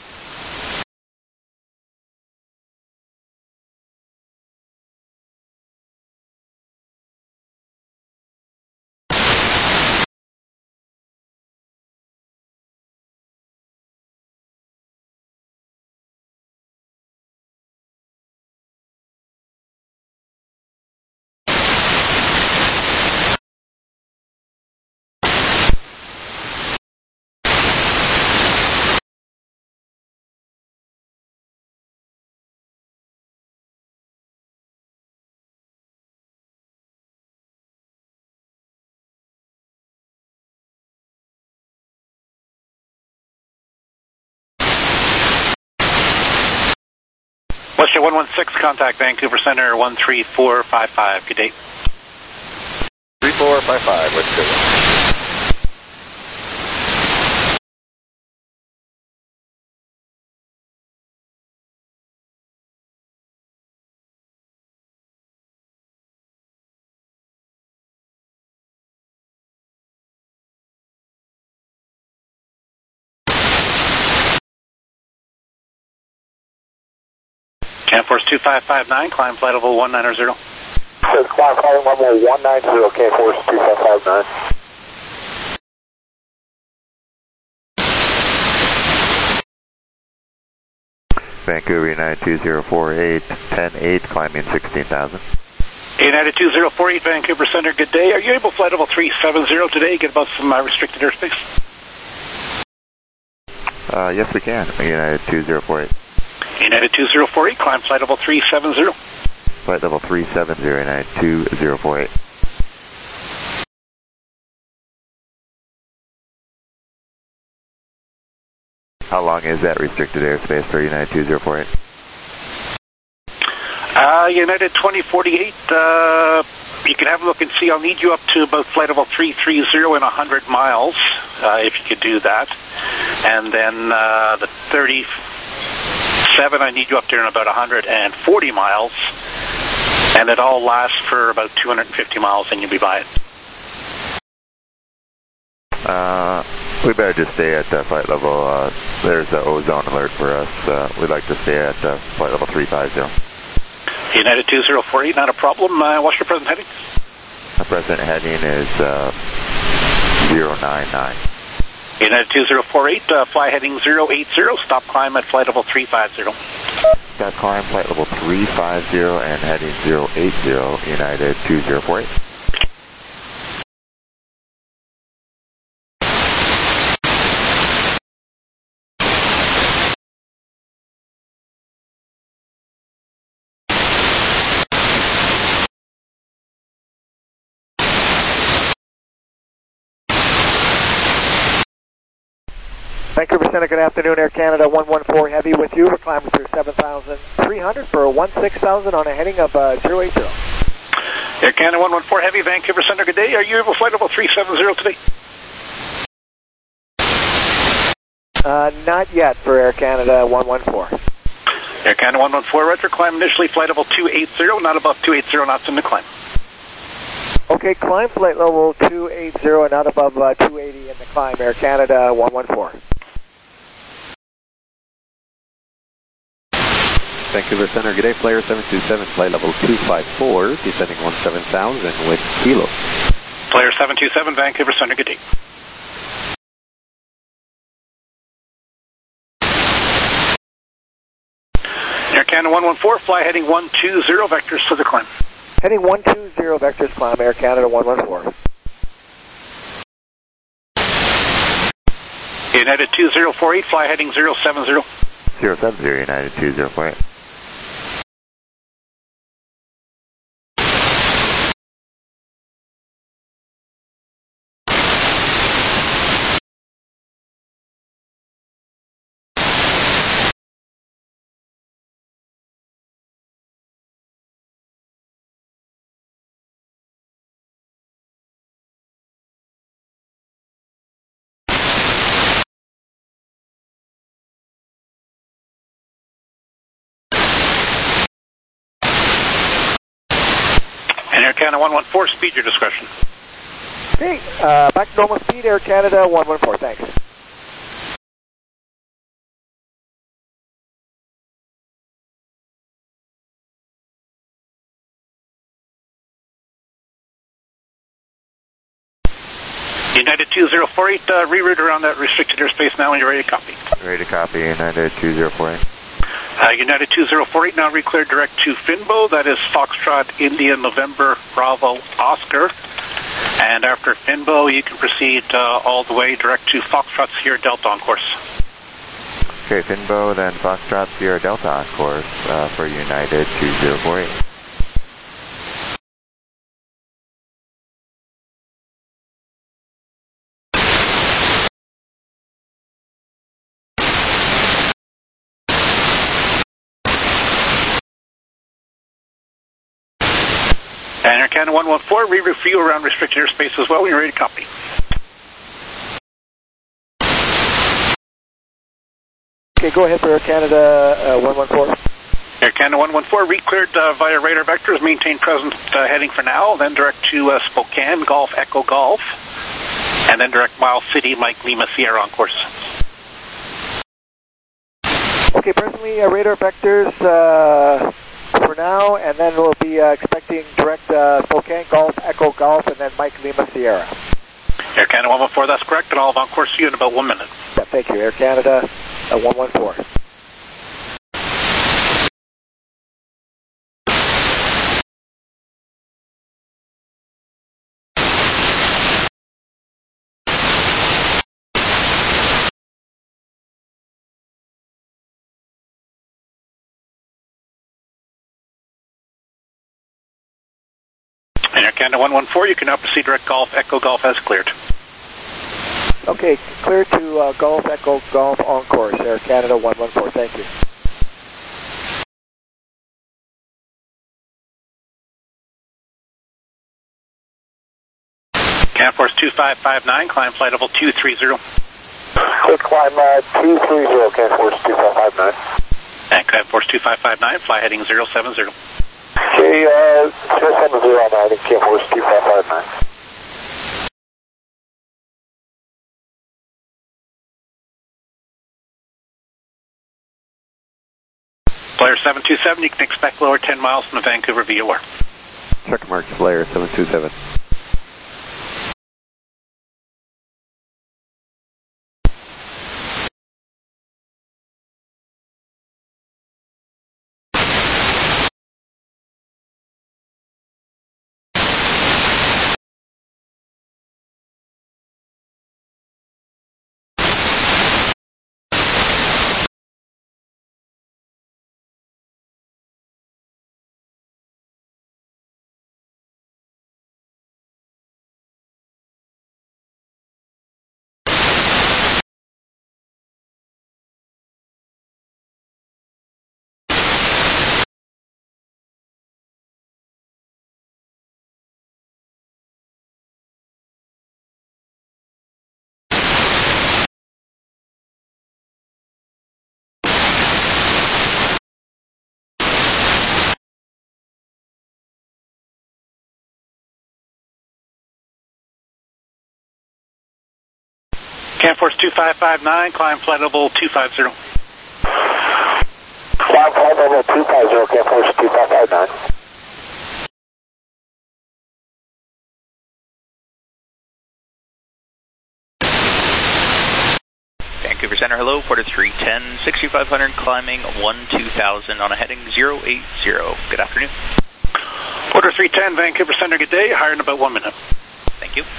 Westjet one one six, contact Vancouver Center one three four five five, good day. three four five five, let's go. Canforce two five five nine, climb flight level one nine zero. Says climb flight level one nine zero, Canforce two five five nine. Vancouver, United two zero four eight, ten eight, climbing sixteen thousand. United two zero four eight, Vancouver Center, good day. Are you able to fly level three seven zero today, get above some uh, restricted airspace? Uh, yes, we can. United two zero four eight. United two zero four eight, climb flight level three seven zero. Flight level three seven zero, United two zero four eight. How long is that restricted airspace for United two zero four eight? Uh, United twenty forty-eight, uh, you can have a look and see. I'll need you up to about flight level three three zero in one hundred miles, uh, if you could do that. And then uh, the thirty-seven, I need you up there in about one hundred forty miles. And it all lasts for about two hundred fifty miles, and you'll be by it. Uh, we better just stay at uh, flight level. Uh, there's an ozone alert for us. Uh, we'd like to stay at uh, flight level three five zero. United two zero four eight, not a problem. Uh, what's your present heading? Our present heading is uh, zero nine nine. United two zero four eight, uh, fly heading zero eight zero, stop climb at flight level three five zero. Stop climb flight level three five zero and heading zero eight zero, United two zero four eight. Vancouver Center, good afternoon. Air Canada one one four Heavy with you. We're climbing through seven thousand three hundred for one six thousand on a heading of uh, zero eight zero. Air Canada one one four Heavy, Vancouver Center, good day. Are you able to flight level three seven zero today? Uh, not yet for Air Canada one one four. Air Canada one one four, Roger. Climb initially flight level two eight zero, not above two eight zero knots in the climb. Okay, climb flight level two eight zero, not above uh, two eighty in the climb. Air Canada one one four. Vancouver Center, good day, Flyer seven two seven, flight level two five four, descending one seven thousand with kilo. Flyer seven two seven, Vancouver Center, good day. Air Canada one one four, fly heading one two zero, vectors to the climb. Heading one two zero, vectors climb, Air Canada one one four. United two zero four eight, fly heading zero seven zero. zero seven zero, United two zero four eight. And Air Canada one one four, speed your discretion. Okay, uh, back to normal speed, Air Canada one one four, thanks. United two zero four eight, uh, reroute around that restricted airspace now when you're ready to copy. Ready to copy, United two zero four eight. Uh, United two zero four eight now recleared direct to Finbo. That is Foxtrot, India, November, Bravo, Oscar. And after Finbo, you can proceed uh, all the way direct to Foxtrot, Sierra Delta on course. Okay, Finbo, then Foxtrot, Sierra Delta on course uh, for United two zero four eight. And Air Canada one one four, reroute for you around restricted airspace as well when you're ready to copy. Okay, go ahead for Air Canada uh, one one four. Air Canada one one four, recleared uh, via radar vectors, maintain present uh, heading for now, then direct to uh, Spokane, Golf, Echo, Golf, and then direct Miles City, Mike, Lima, Sierra on course. Okay, presently uh, radar vectors uh, for now, and then we'll be uh, expecting direct uh, Spokane, Golf, Echo, Golf, and then Mike, Lima, Sierra. Air Canada one one four, that's correct, and I'll have on course to you in about one minute. Yeah, thank you. Air Canada uh, one one four. Canada one one four, you can now proceed direct Golf, Echo Golf as cleared. Okay, clear to uh, Golf, Echo Golf on course, Air Canada one one four, thank you. Canforce two five five nine, climb flight level two three zero. Quick climb uh, two three zero, Canforce two five five nine. And Canforce two five five nine, fly heading zero seven zero. Okay, uh, zero seven zero on heading Canforce two five five nine. Flyer seven two seven, you can expect lower ten miles from the Vancouver V O R. Check mark Flyer seven two seven. Canforce two five five nine, climb flight level two five zero. Climb flight level two five zero, Canforce two five five nine. Vancouver Center, hello, Porter three ten, sixty-five hundred, climbing one two thousand on a heading zero eight zero. Good afternoon. Porter three ten, Vancouver Center, good day, higher in about one minute. Thank you.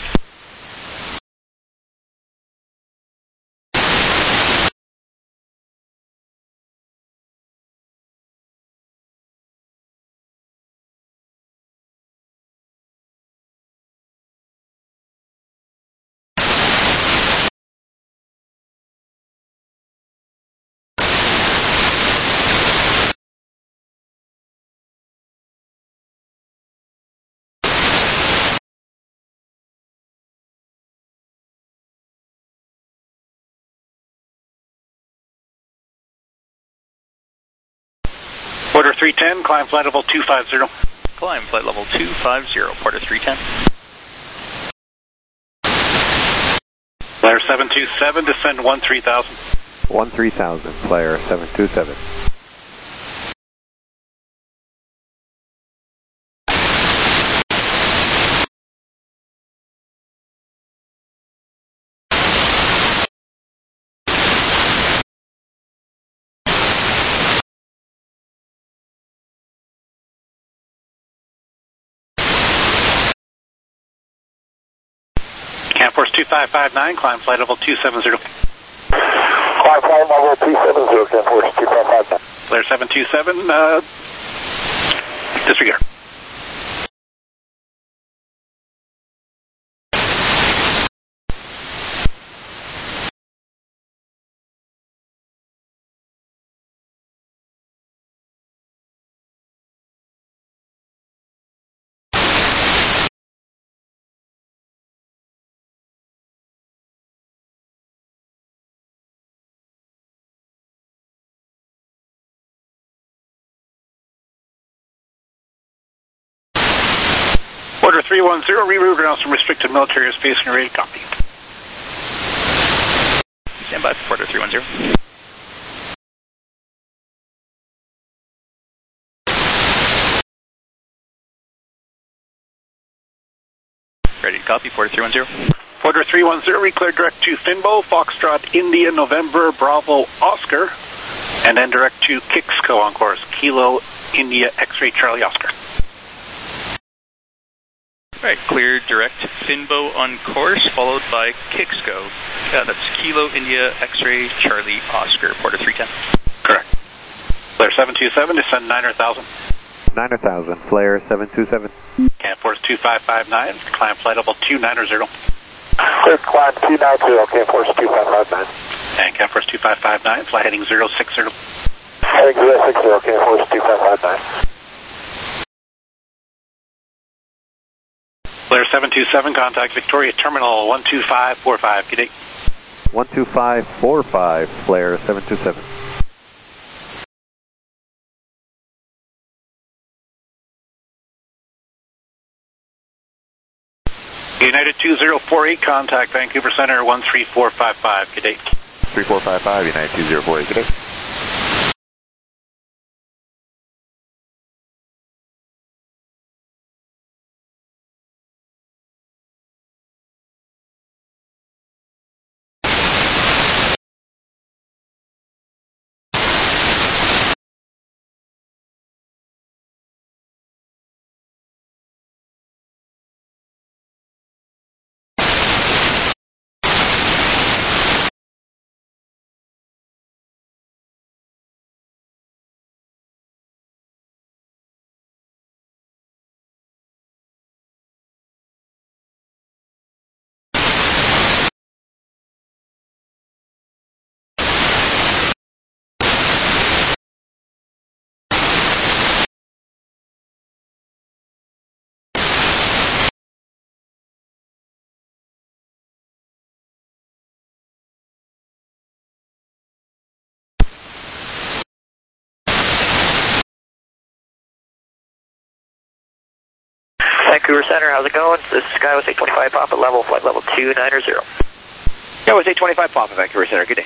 Porter three ten, climb flight level two five zero. Climb flight level two five zero, Porter three ten. Flyer seven two seven, descend one three thousand. one three thousand, Flyer seven two seven. Canforce two five five nine, climb flight level two seven zero. Climb flight level two seven zero, Canforce two five five nine. Flare seven two seven, uh, disregard. Order three one zero, reroute grounds from restricted military airspace and ready to copy. Stand by for Porter three one zero. Ready to copy, Porter three one zero. Porter three one zero, reclear direct to Finbo, Foxtrot, India, November, Bravo, Oscar, and then direct to Kixco on course, Kilo, India, X-ray, Charlie, Oscar. Right, clear direct Finbo on course, followed by Kixco. Yeah, that's Kilo, India, X-ray, Charlie, Oscar, Porter three ten. Correct. Flare seven two seven, descend nine hundred thousand. nine hundred thousand, Flare seven two seven. Canforce two five five nine, climb flight level two nine zero. Clear climb two nine zero, Canforce two five five nine. And Canforce two five five nine, fly heading zero six zero. Heading zero six zero, Canforce two five five nine. Blair seven two seven, contact Victoria Terminal one two five four five. Good day. one two five four five, Flair seven two seven. United two zero four eight, contact Vancouver Center one three four five five. Good day. three four five five, United two zero four eight, good day. Vancouver Center, how's it going? This is Skywest eight twenty-five Papa, level, flight level two nine zero. Skywest eight twenty-five Papa, Vancouver Center, good day.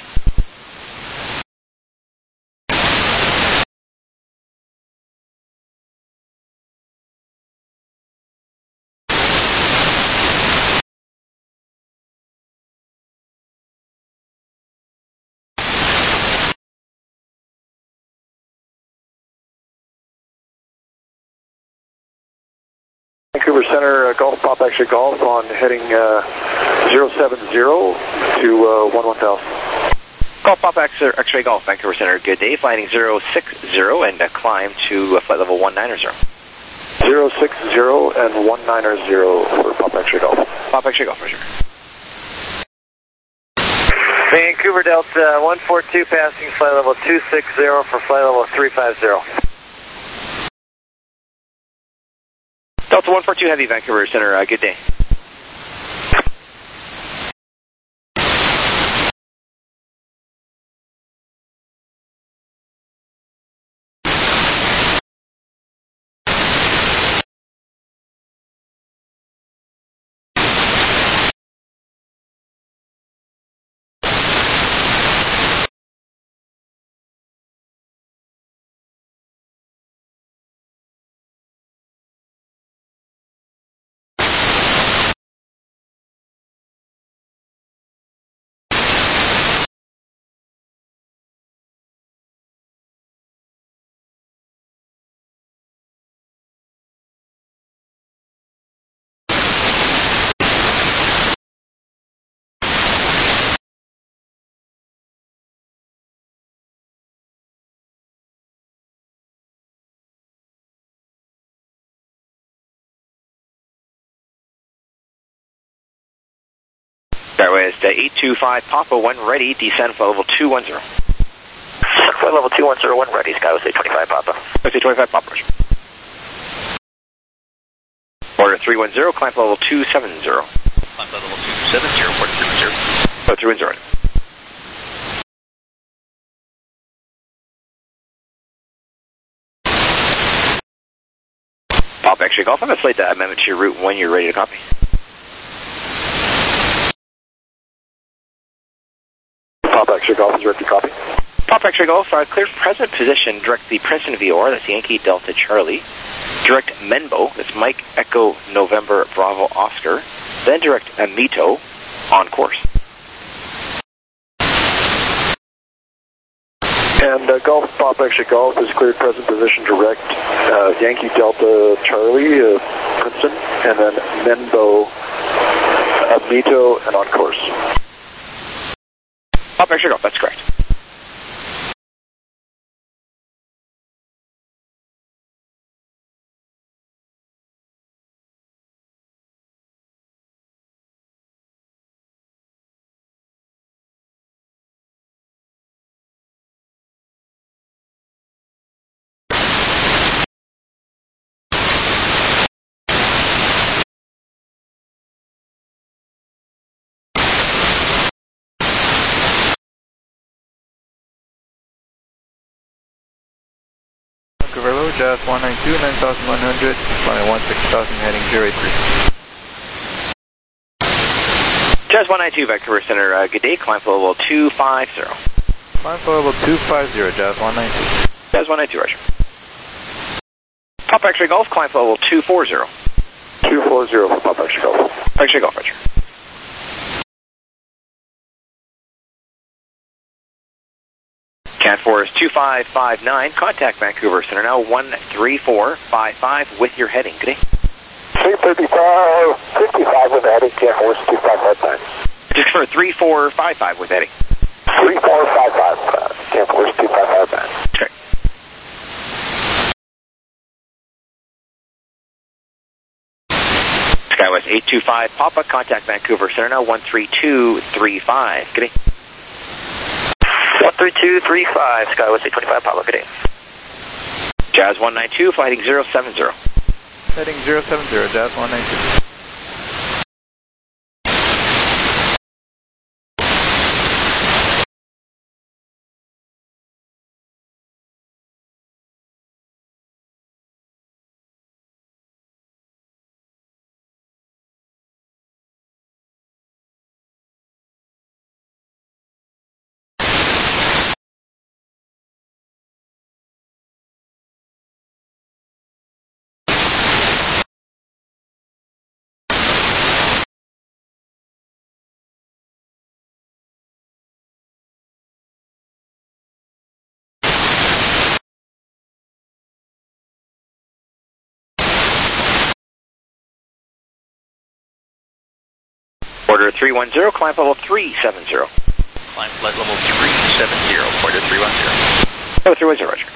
Vancouver Center, uh, Golf, Pop Extra Golf on heading uh, zero seven zero to uh, one one thousand. Golf, Pop Extra, X-Ray Golf, Vancouver Center, good day. Flying zero six zero and uh, climb to uh, flight level one nine zero. zero six zero and one nine zero for Pop Extra Golf. Pop Extra Golf, Roger. Vancouver Delta one four two passing flight level two six zero for flight level three five zero. Delta one four two Heavy, Vancouver Center, uh, good day. Skywest uh, eight two five Papa, one ready, descend flight level two one zero. Flight level two one zero, one ready, Skywest eight twenty-five Papa. Skywest eight twenty-five Papa. Order three one zero, climb flight level two seven zero. Climb flight level two seven zero, order three one zero. Flight three one zero. Pop Extra Golf, I'm going to slate that amendment to your route when you're ready to copy. Pop Extra Golf is ready to copy. Pop Extra Golf, uh, clear present position, direct the Princeton V O R, that's Yankee Delta Charlie. Direct Menbo, that's Mike Echo November Bravo Oscar. Then direct Amito on course. And uh, Golf, Pop Extra Golf is cleared present position, direct uh, Yankee Delta Charlie, uh, Princeton, and then Menbo, Amito, and on course. Pop Extra Golf, that's correct. Vancouver low, Jazz one nine two, nine thousand one hundred, flying one six thousand, heading zero eight three. Jazz one nine two, Vancouver Center, uh, good day, climb flow level two five zero. Climb flow level two five zero, Jazz one nine two. Jazz one nine two, roger. Pop X-ray Golf, climb flow level two four zero. two four zero for Pop X-ray Golf. X-ray Golf, roger. Cat four is two five five nine, contact Vancouver Center now, one three four five five with your heading, good day. three thirty-five, fifty-five with heading, Cat four is two five five nine. Just for three four five five with heading. three four five five, uh, Cat four is two five five nine. Okay. Skywest eight two five, Papa, contact Vancouver Center now, one three two three five, good day. one three two three five, Skywest eight twenty-five, Papa, good day. Jazz one nine two, flighting zero seven zero. Heading zero seven zero, Jazz one nine two. Order three one zero, climb level three seven zero. Climb flight level three seven zero, order three one zero. Oh, three one zero, roger.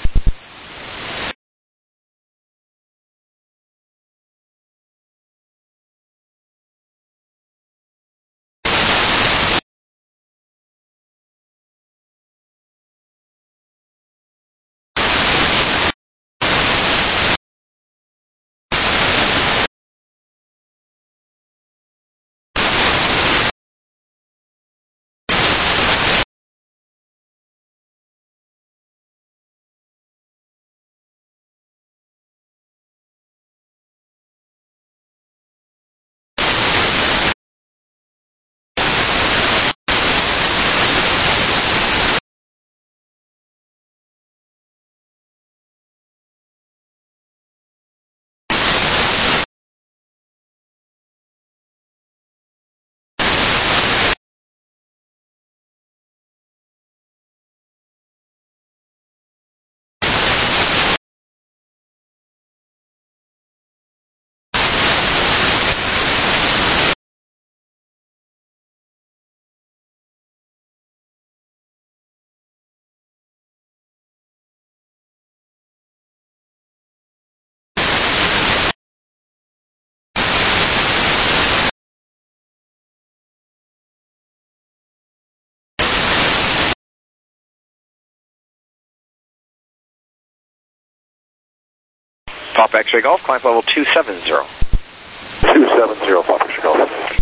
Pop X-ray Golf, climb level two seven zero. two seven zero, Pop X-ray Golf.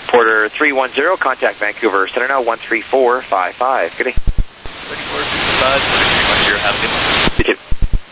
Porter three one zero, contact Vancouver Center now, one three four five five. Good day. thirty-four fifty-five, Porter three one zero, have a good one. You too.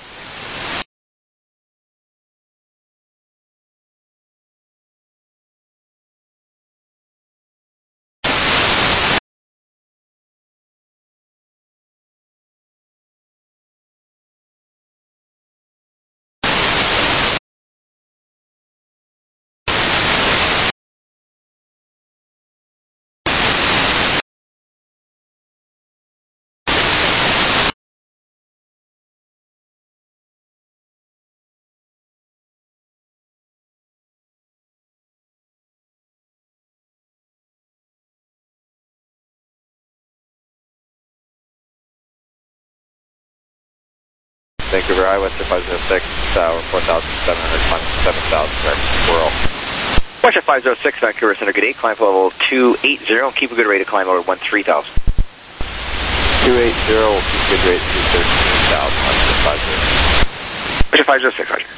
Vancouver High, Western five zero six, tower four thousand seven hundred, climbing seven thousand, direct Squirrel. Western five zero six, Vancouver Center, good day, climb level two eighty, keep a good rate of climb over one three thousand. two eighty, we'll keep good rate two thirteen thousand, Western five zero six. Western five zero six, roger.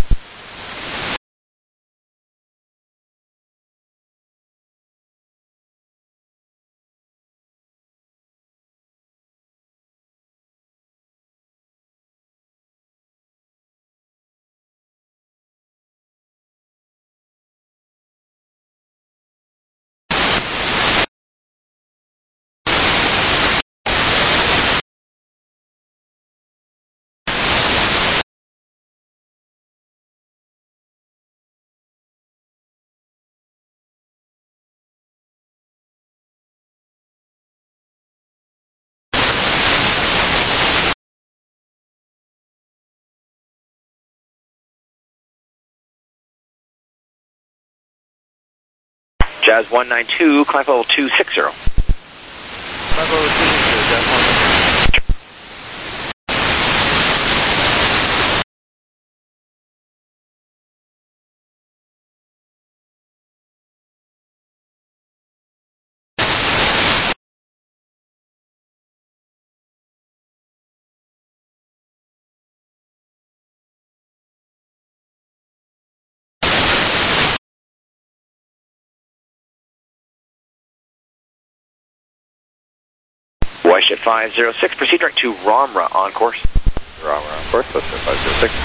Jazz one nine two, climb level two six zero. Climb level two six zero, Jazz one nine two. Westjet five zero six, proceed direct to Ramra on course. Ramra on course, Westjet five zero six.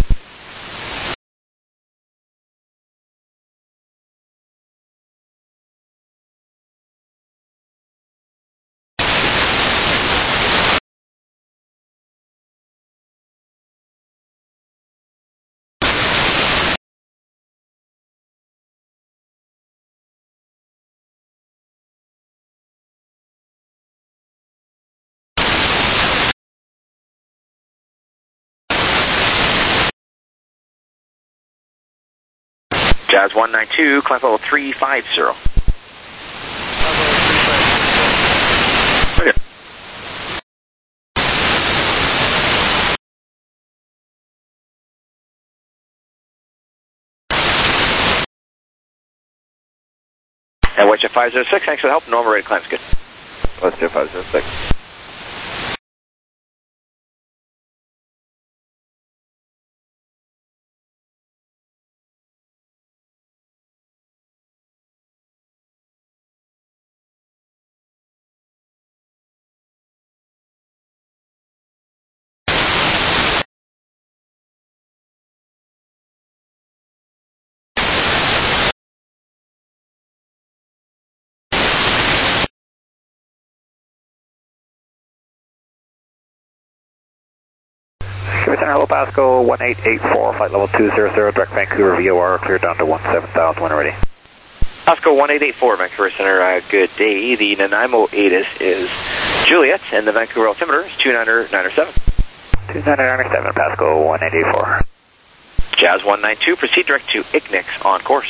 Jazz one nine two, climb level three five zero. Okay. And Westjet five zero six, thanks for the help. Normal rate of climb's good. Westjet five zero six. Center, hello Pasco, one eight eight four, flight level two zero zero, direct Vancouver V O R, clear down to one seven thousand when ready. Pasco one eight eight four, Vancouver Center, uh, good day. The Nanaimo ATIS is Juliet, and the Vancouver altimeter is two nine nine seven. two nine nine seven, Pasco one eight eight four. Jazz one nine two, proceed direct to I C N I X on course.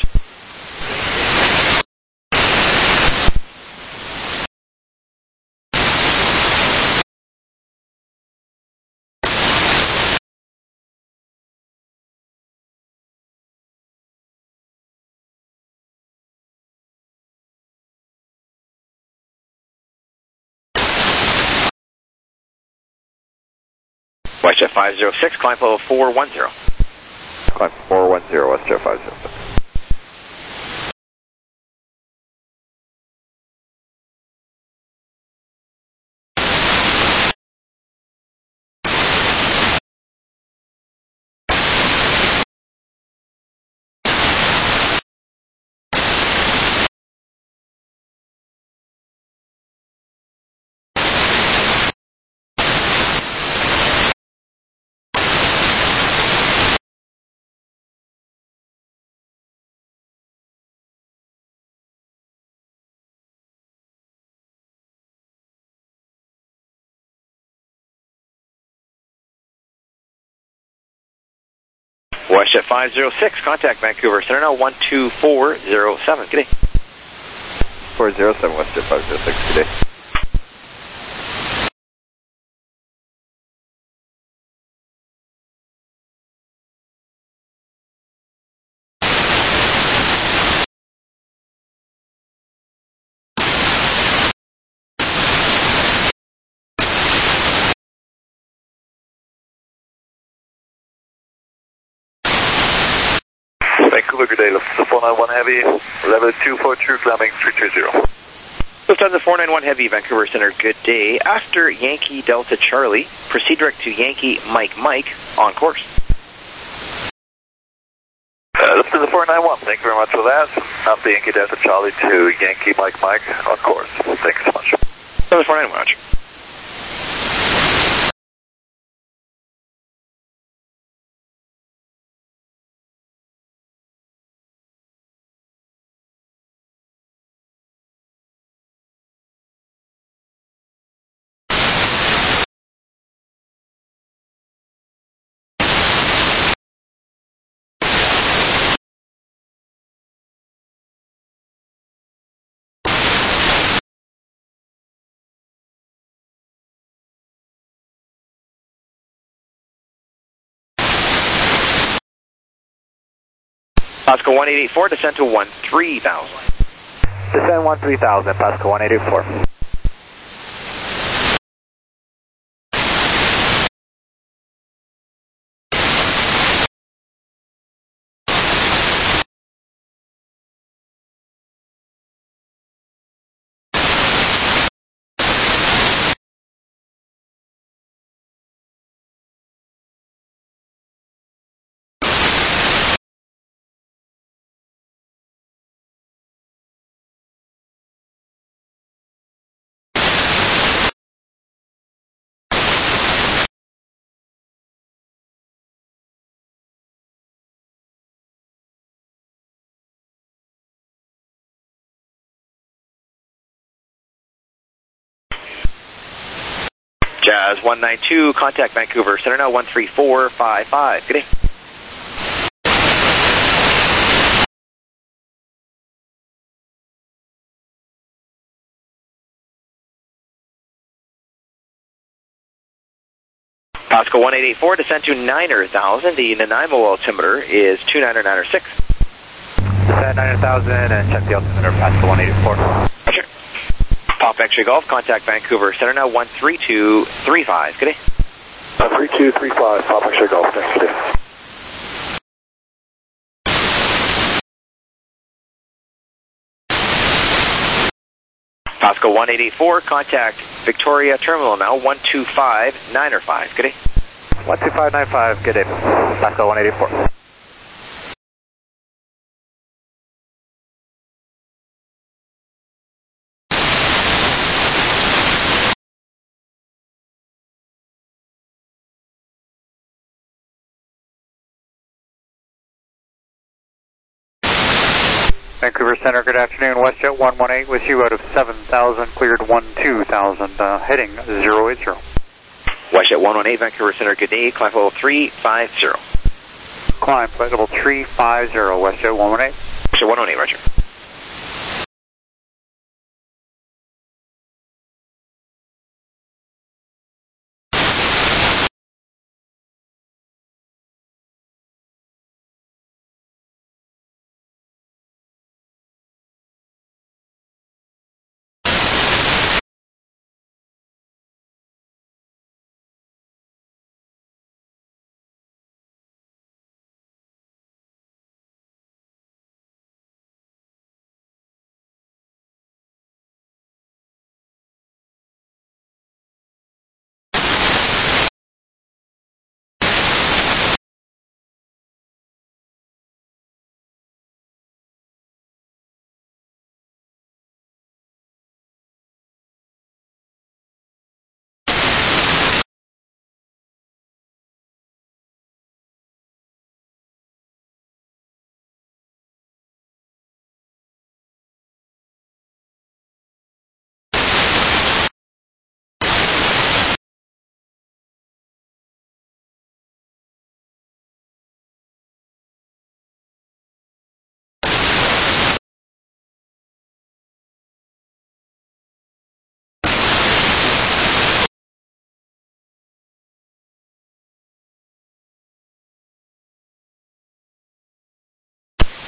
Westjet five zero six, climb level four one zero. Climb four one zero, Westjet five zero six. WestJet five zero six, contact Vancouver Center now one two four zero seven. Good day. four zero seven, WestJet five zero six, good day. Vancouver, good day. The four nine one Heavy, level two four two, climbing three two zero. Lufthansa four nine one Heavy, Vancouver Center, good day. After Yankee Delta Charlie, proceed direct to Yankee Mike Mike on course. Uh, Lufthansa four nine one, thank you very much for that. After Yankee Delta Charlie to Yankee Mike Mike on course. Thanks so much. Lufthansa four nine one, roger. Pasco one eight eight four, descend to one three thousand. Descend one three thousand, Pasco one eight eight four. Jazz one nine two, contact Vancouver Center now one three four five five. Good day. Pasco one eight eight four, descend to niner thousand. The Nanaimo altimeter is two niner niner six. Descend niner thousand and check the altimeter, Pasco one eight eight four. Roger. Pop X-ray Golf, contact Vancouver Center now one three two three five. Good day. Uh, three two three five, Pop X-ray Golf, thanks, good day. Pasco one eight eight four, contact Victoria Terminal now one two five nine five. Good day. one two five nine five, good day. Pasco one eight eight four. Vancouver Center, good afternoon. WestJet one one eight with you out of seven thousand, cleared one two thousand, uh, heading zero eight zero. WestJet one one eight, Vancouver Center, good day. Climb level three five zero. Climb flight level three five zero, WestJet one one eight. WestJet one one eight, roger.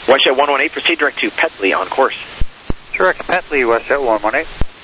WestJet one one eight, proceed direct to Petley on course. Direct Petley, WestJet one one eight.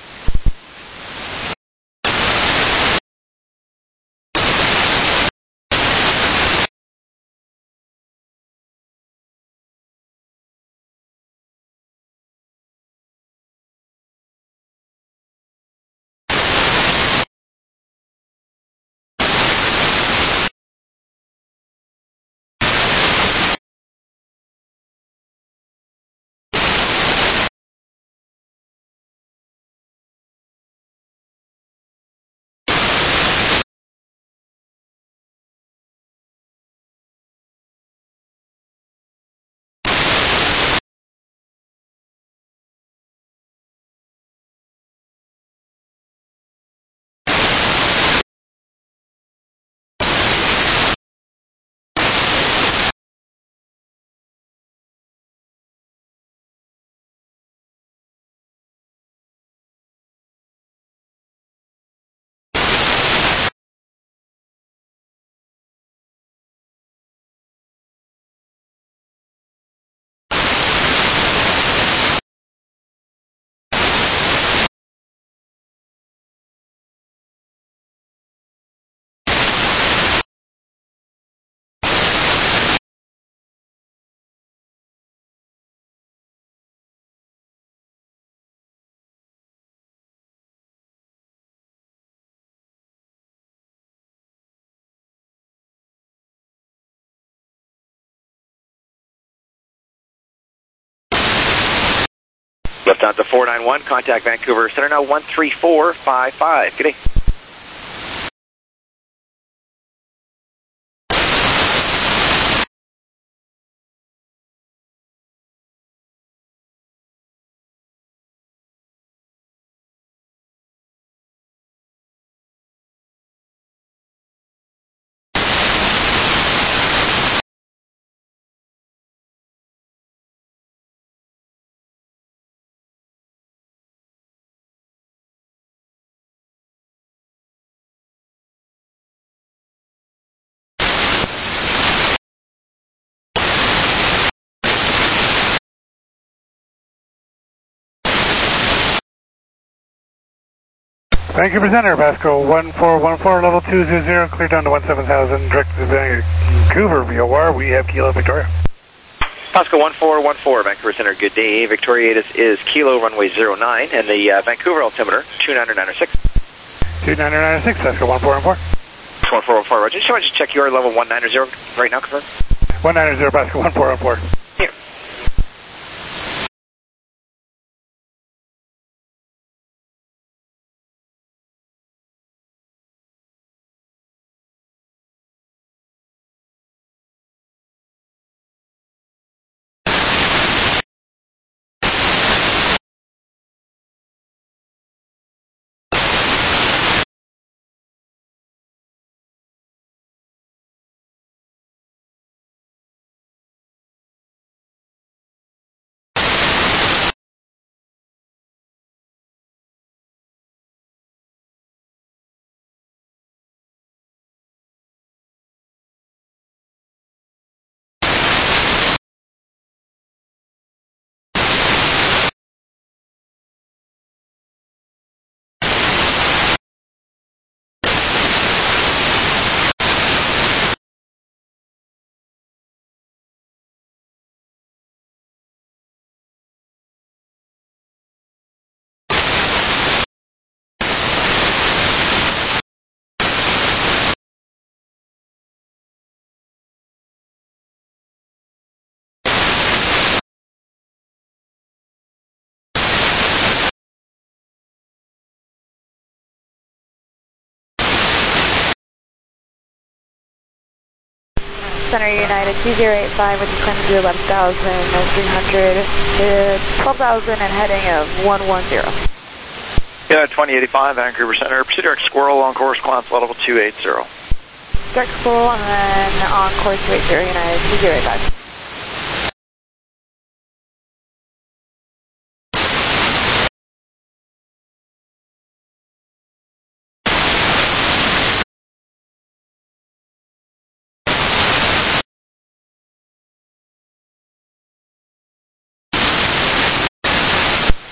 Lufthansa four nine one, contact Vancouver Center now one three four five five. Good day. Vancouver Center, Pasco one four one four, level two zero zero, clear down to one seven thousand, direct to Vancouver V O R. We have Kilo Victoria. Pasco one four one four, Vancouver Center, good day. Victoria, this is Kilo runway zero nine, and the uh, Vancouver altimeter, two nine nine six. two nine nine six, Pasco one four one four. one four one four, Roger. Just want to check your level one nine zero right now, confirm. one nine zero, Pasco one four one four. Here. Center United two zero eight five with a climb to eleven thousand three hundred, uh, twelve thousand and heading of one one zero. Yeah, twenty eighty-five, Vancouver Center. Proceed direct Squirrel on course, climb flight level two eight zero. Direct Squirrel and then on course two eight zero United two zero eight five.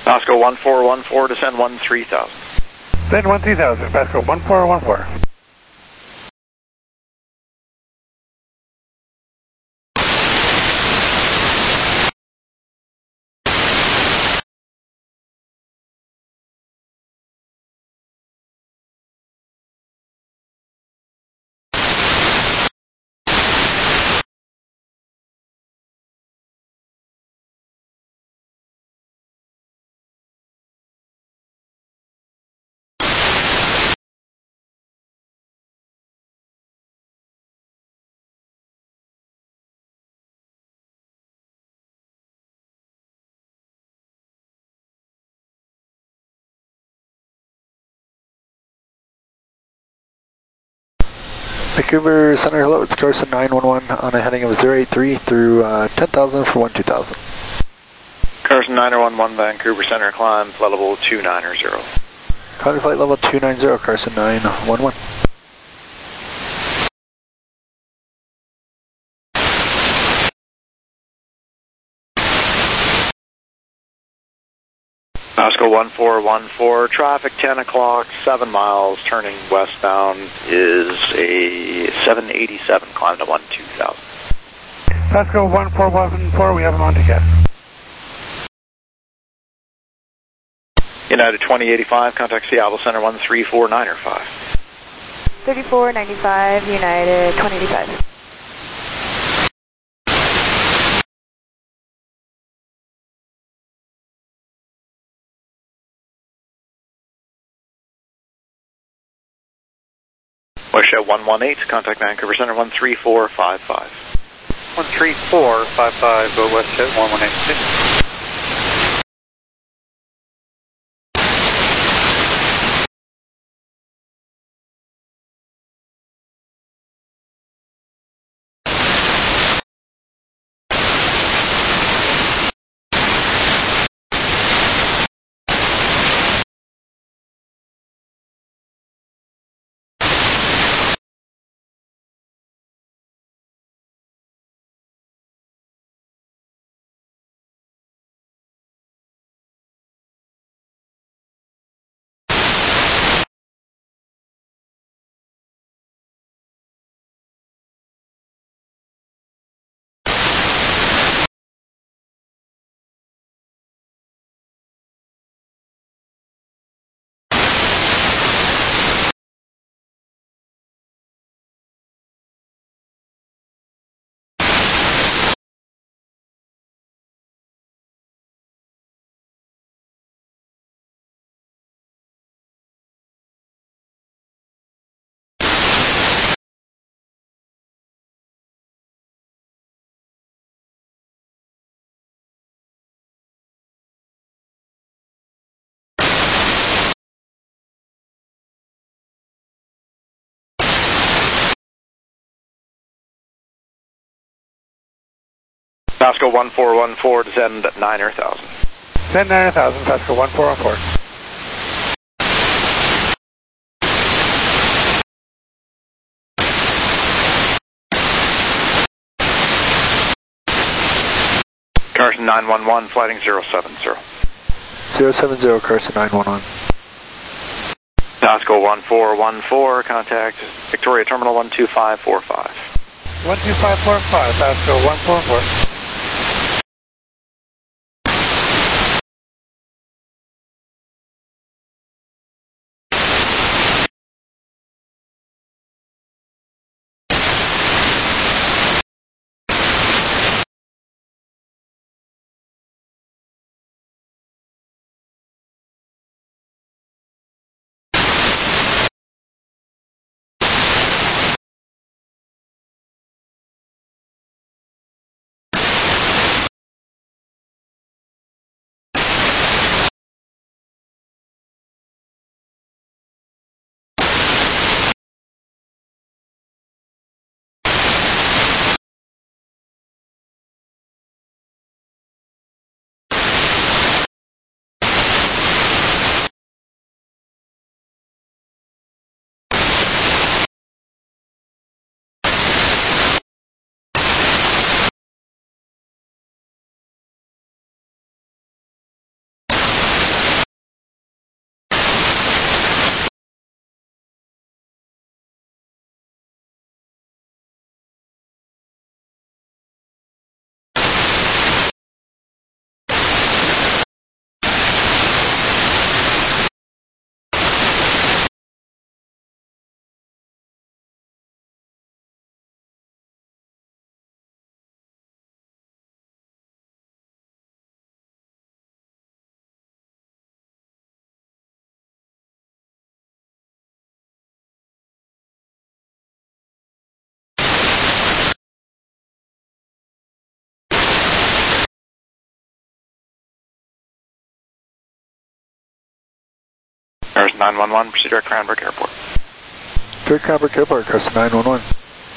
Pasco one four one four, descend one three thousand. Then one three thousand, Pasco one four one four. Vancouver Center, hello, it's Carson nine one one on a heading of zero eight three through uh, ten thousand for one two thousand. Carson nine one one, Vancouver Center, climb, flight level two nine zero. Climb flight level two nine zero, Carson nine one one. Pasco one four one four, traffic ten o'clock, seven miles, turning westbound is a seven eighty-seven, climb to one two thousand. Pasco one four one four, we have him on ticket. United twenty eighty-five, contact Seattle Center one three four nine five. thirty-four ninety-five, United twenty eighty-five. WestJet one one eight, contact Vancouver Center one three four five five. one three four five five, go WestJet one one eight. Pasco one four one four, descend nine thousand. Descend nine thousand, Pasco one four one four. Carson nine one one, flighting zero seven zero. zero seven zero, Carson nine one one. Pasco one four one four, contact Victoria Terminal one two five four five. one two five four five, Pasco one four four. nine one one, proceed direct Cranbrook Airport. Direct Cranbrook Airport, custom nine one one.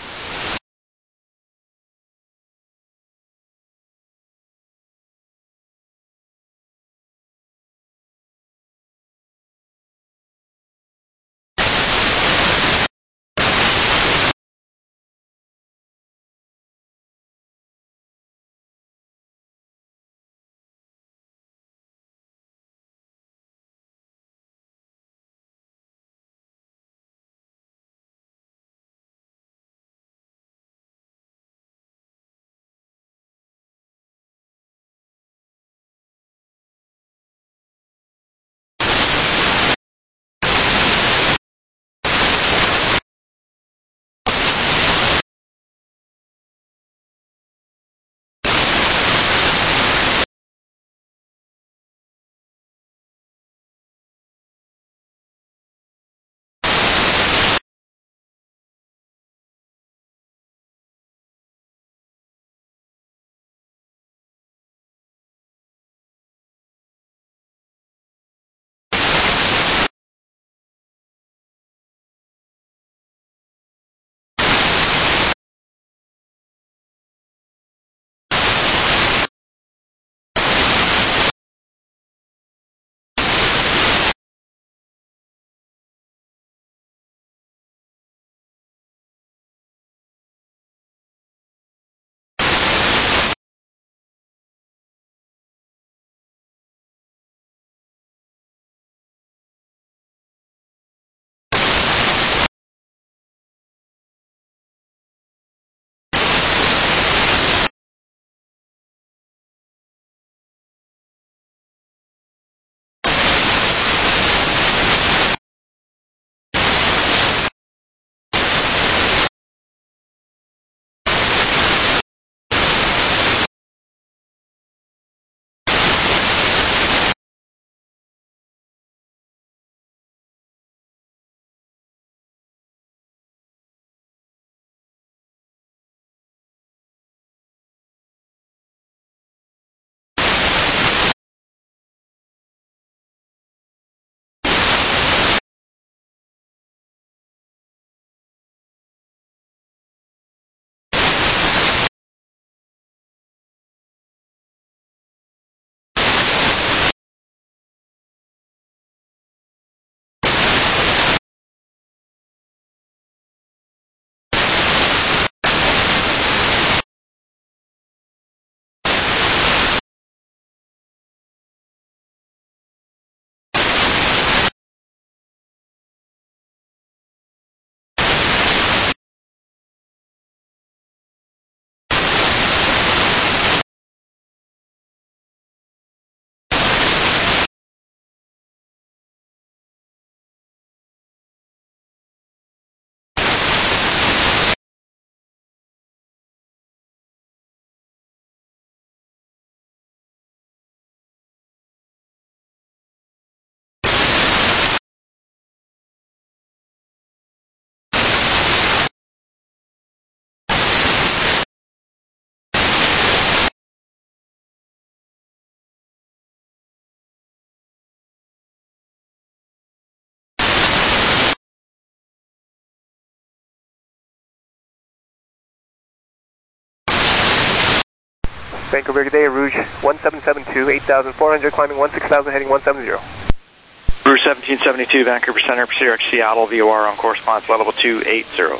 Vancouver, good day, Rouge one seven seven two, eight thousand four hundred, climbing one six thousand, heading one seven zero. Rouge seventeen seventy-two, Vancouver Center, proceed direct Seattle, V O R on correspondence level two eight zero.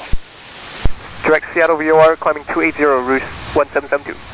Direct Seattle, V O R, climbing two eight zero, Rouge one seven seven two.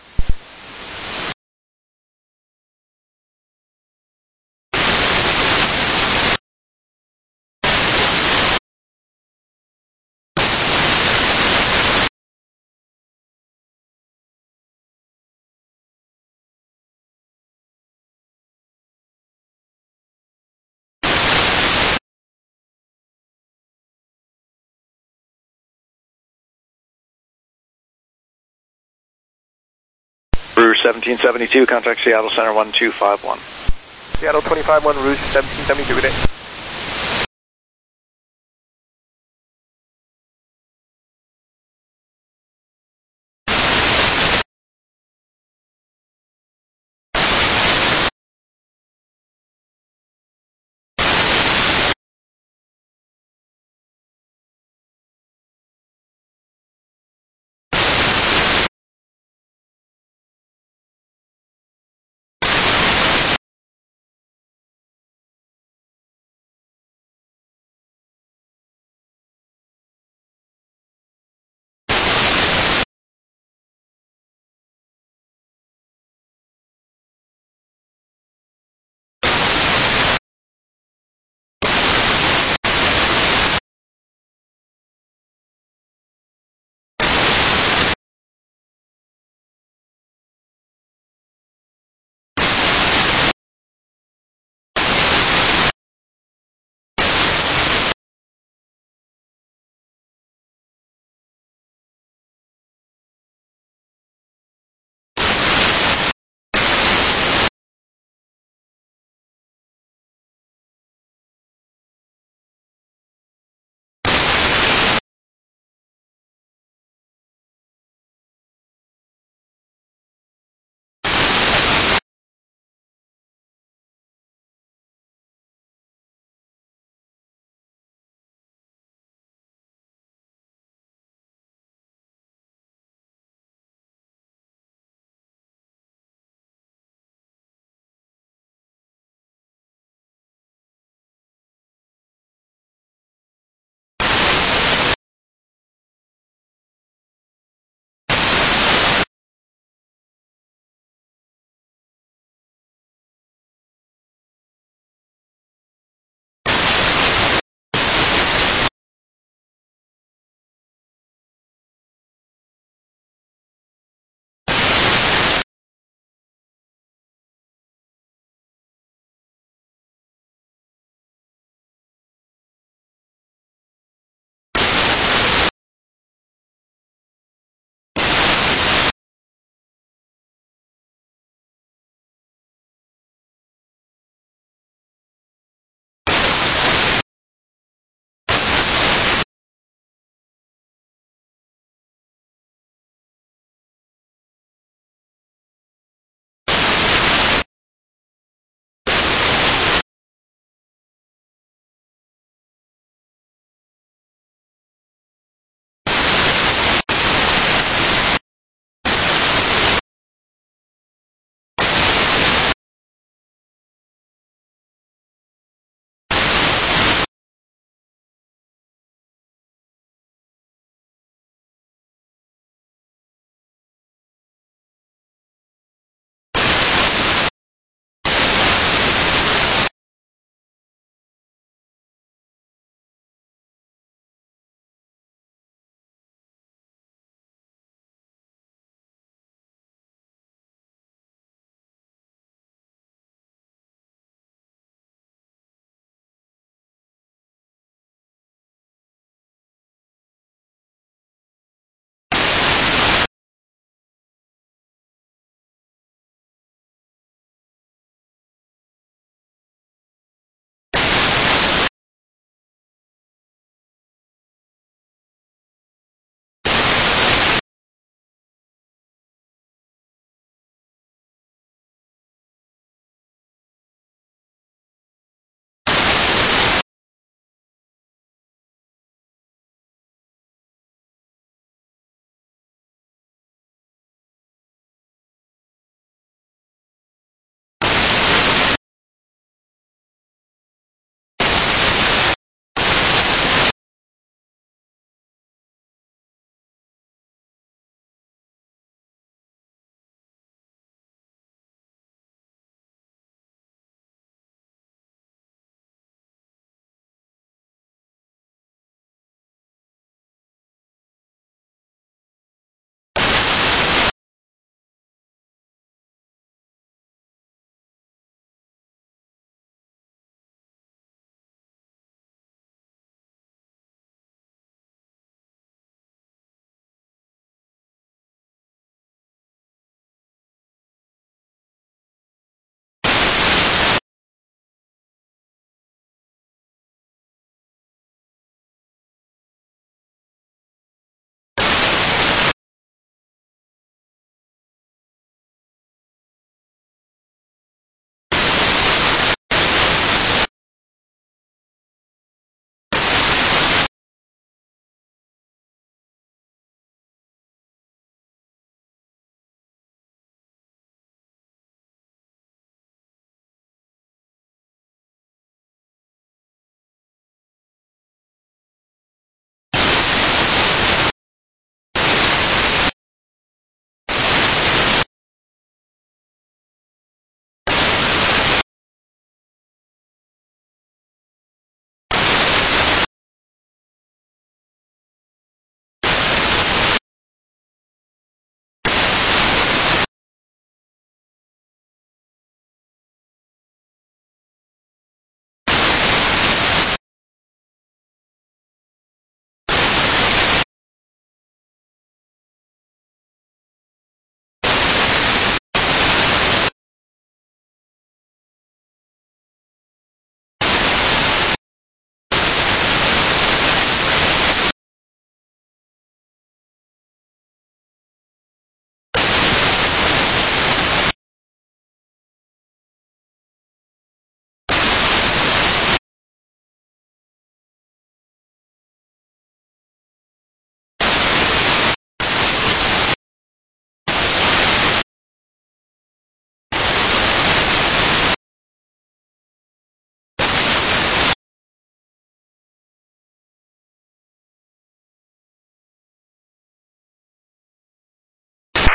Rouge seventeen seventy-two, contact Seattle Center one two five one. Seattle twenty-five one, Rouge seventeen seventy-two, good day.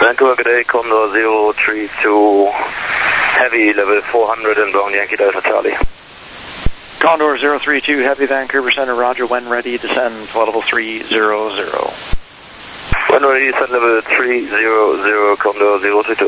Vancouver, good day, Condor zero three two, heavy level four hundred inbound Yankee Delta Charlie. Condor zero three two, heavy Vancouver Center, roger, when ready, descend flight level three zero zero. When ready, descend level three zero zero, Condor zero three two.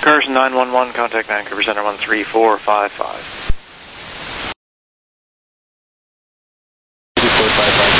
Carson nine one one, contact Vancouver Center one three four five five. two four five five.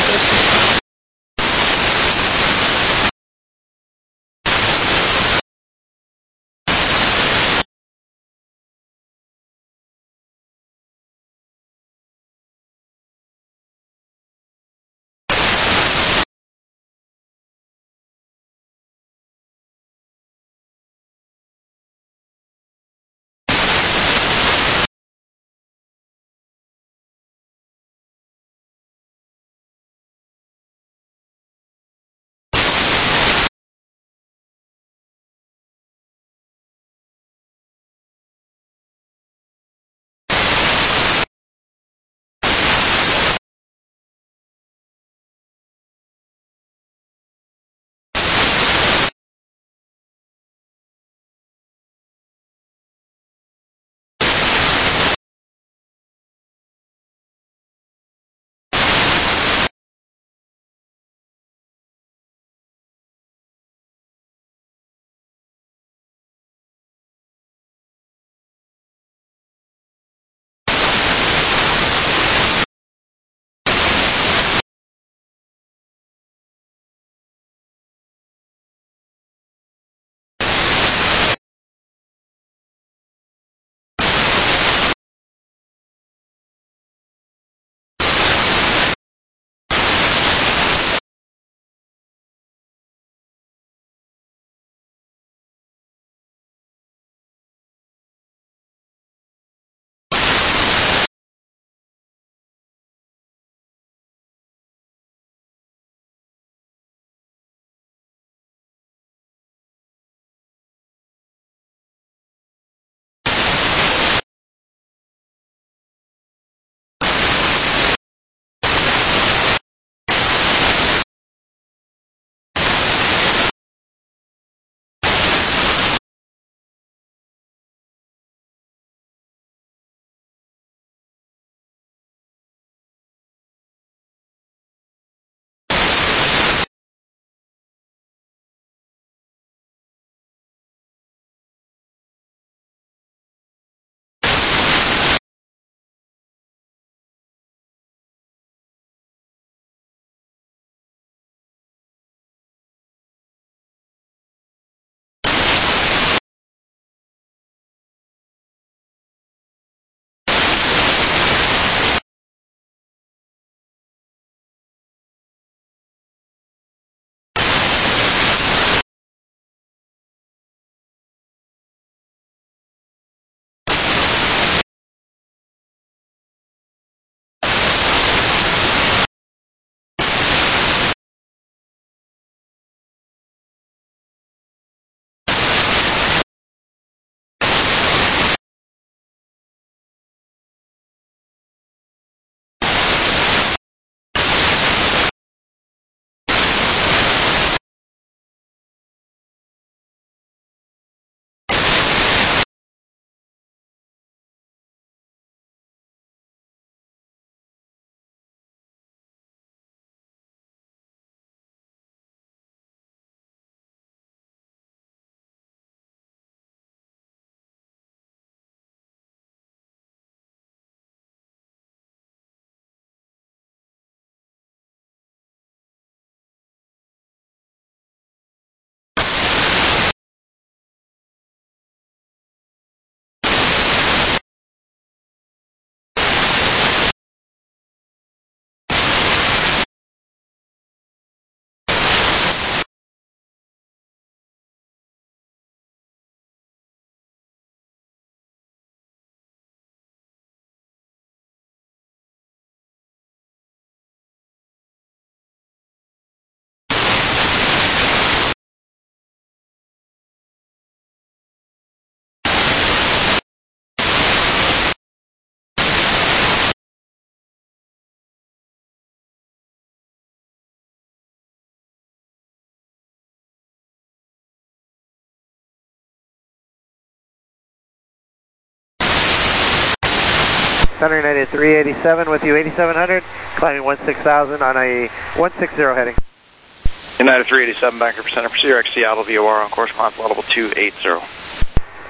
Center United three eighty-seven with you, eighty-seven hundred, climbing one six thousand on a one six zero heading. United three eighty-seven, Vancouver Center, Pursuer X Seattle V O R on course climb level two eighty.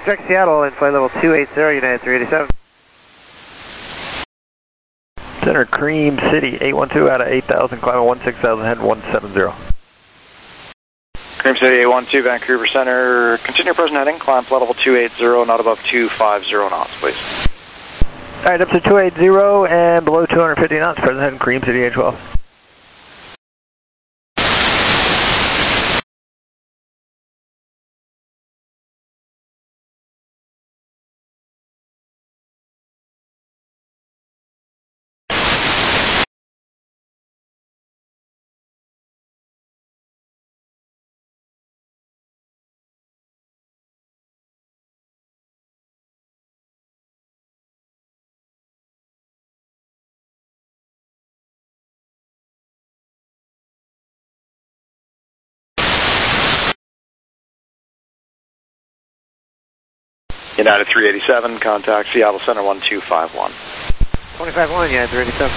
Direct Seattle in flight level two eighty, United three eighty-seven. Center Cream City, eight one two out of eight thousand, climbing one six thousand, heading one seven zero. Cream City, eight one two, Vancouver Center, continue present heading, climb flight level two eighty, not above two fifty knots, please. Alright, up to two eighty and below two hundred fifty knots, present heading Cream City, eight twelve. United three eighty-seven, contact Seattle Center one two five one. twenty-five one, United three eighty-seven.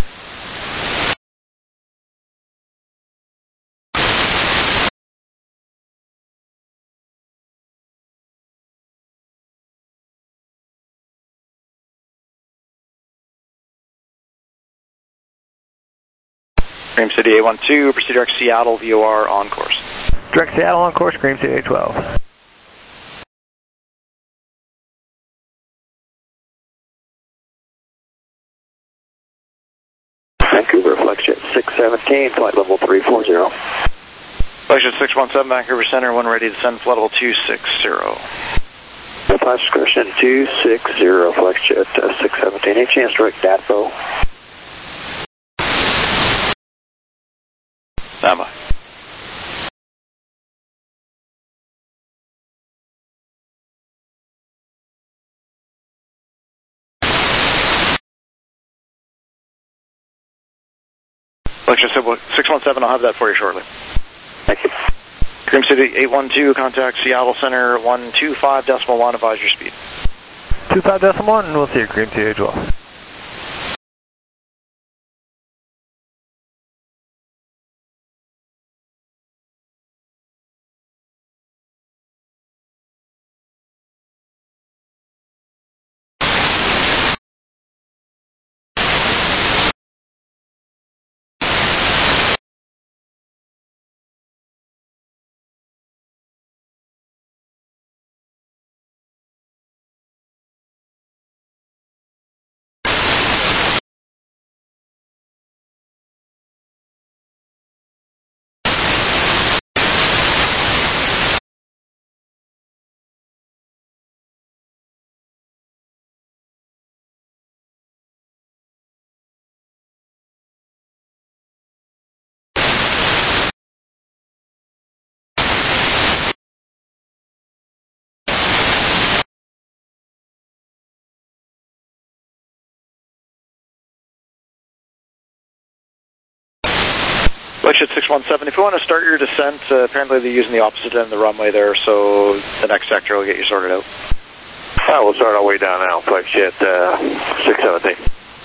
Cream City eight one two, proceed direct Seattle, V O R on course. Direct Seattle on course, Cream City eight twelve. Vancouver, Flexjet six seventeen, flight level three forty. Flexjet six one seven, Vancouver Center, one ready to descend, flight level two sixty. Flash discretion two sixty, Flexjet uh, six seventeen, any chance direct D A T B O? Stand by. Flexjet six one seven, I'll have that for you shortly. Thank you. Cream City eight one two, contact Seattle Center one two five decimal one, advise your speed. two five decimal one, and we'll see you, Cream City eight twelve. Flexjet six one seven, if you want to start your descent, uh, apparently they're using the opposite end of the runway there, so the next sector will get you sorted out. All right, we'll start our way down now, Flexjet uh, six seventeen.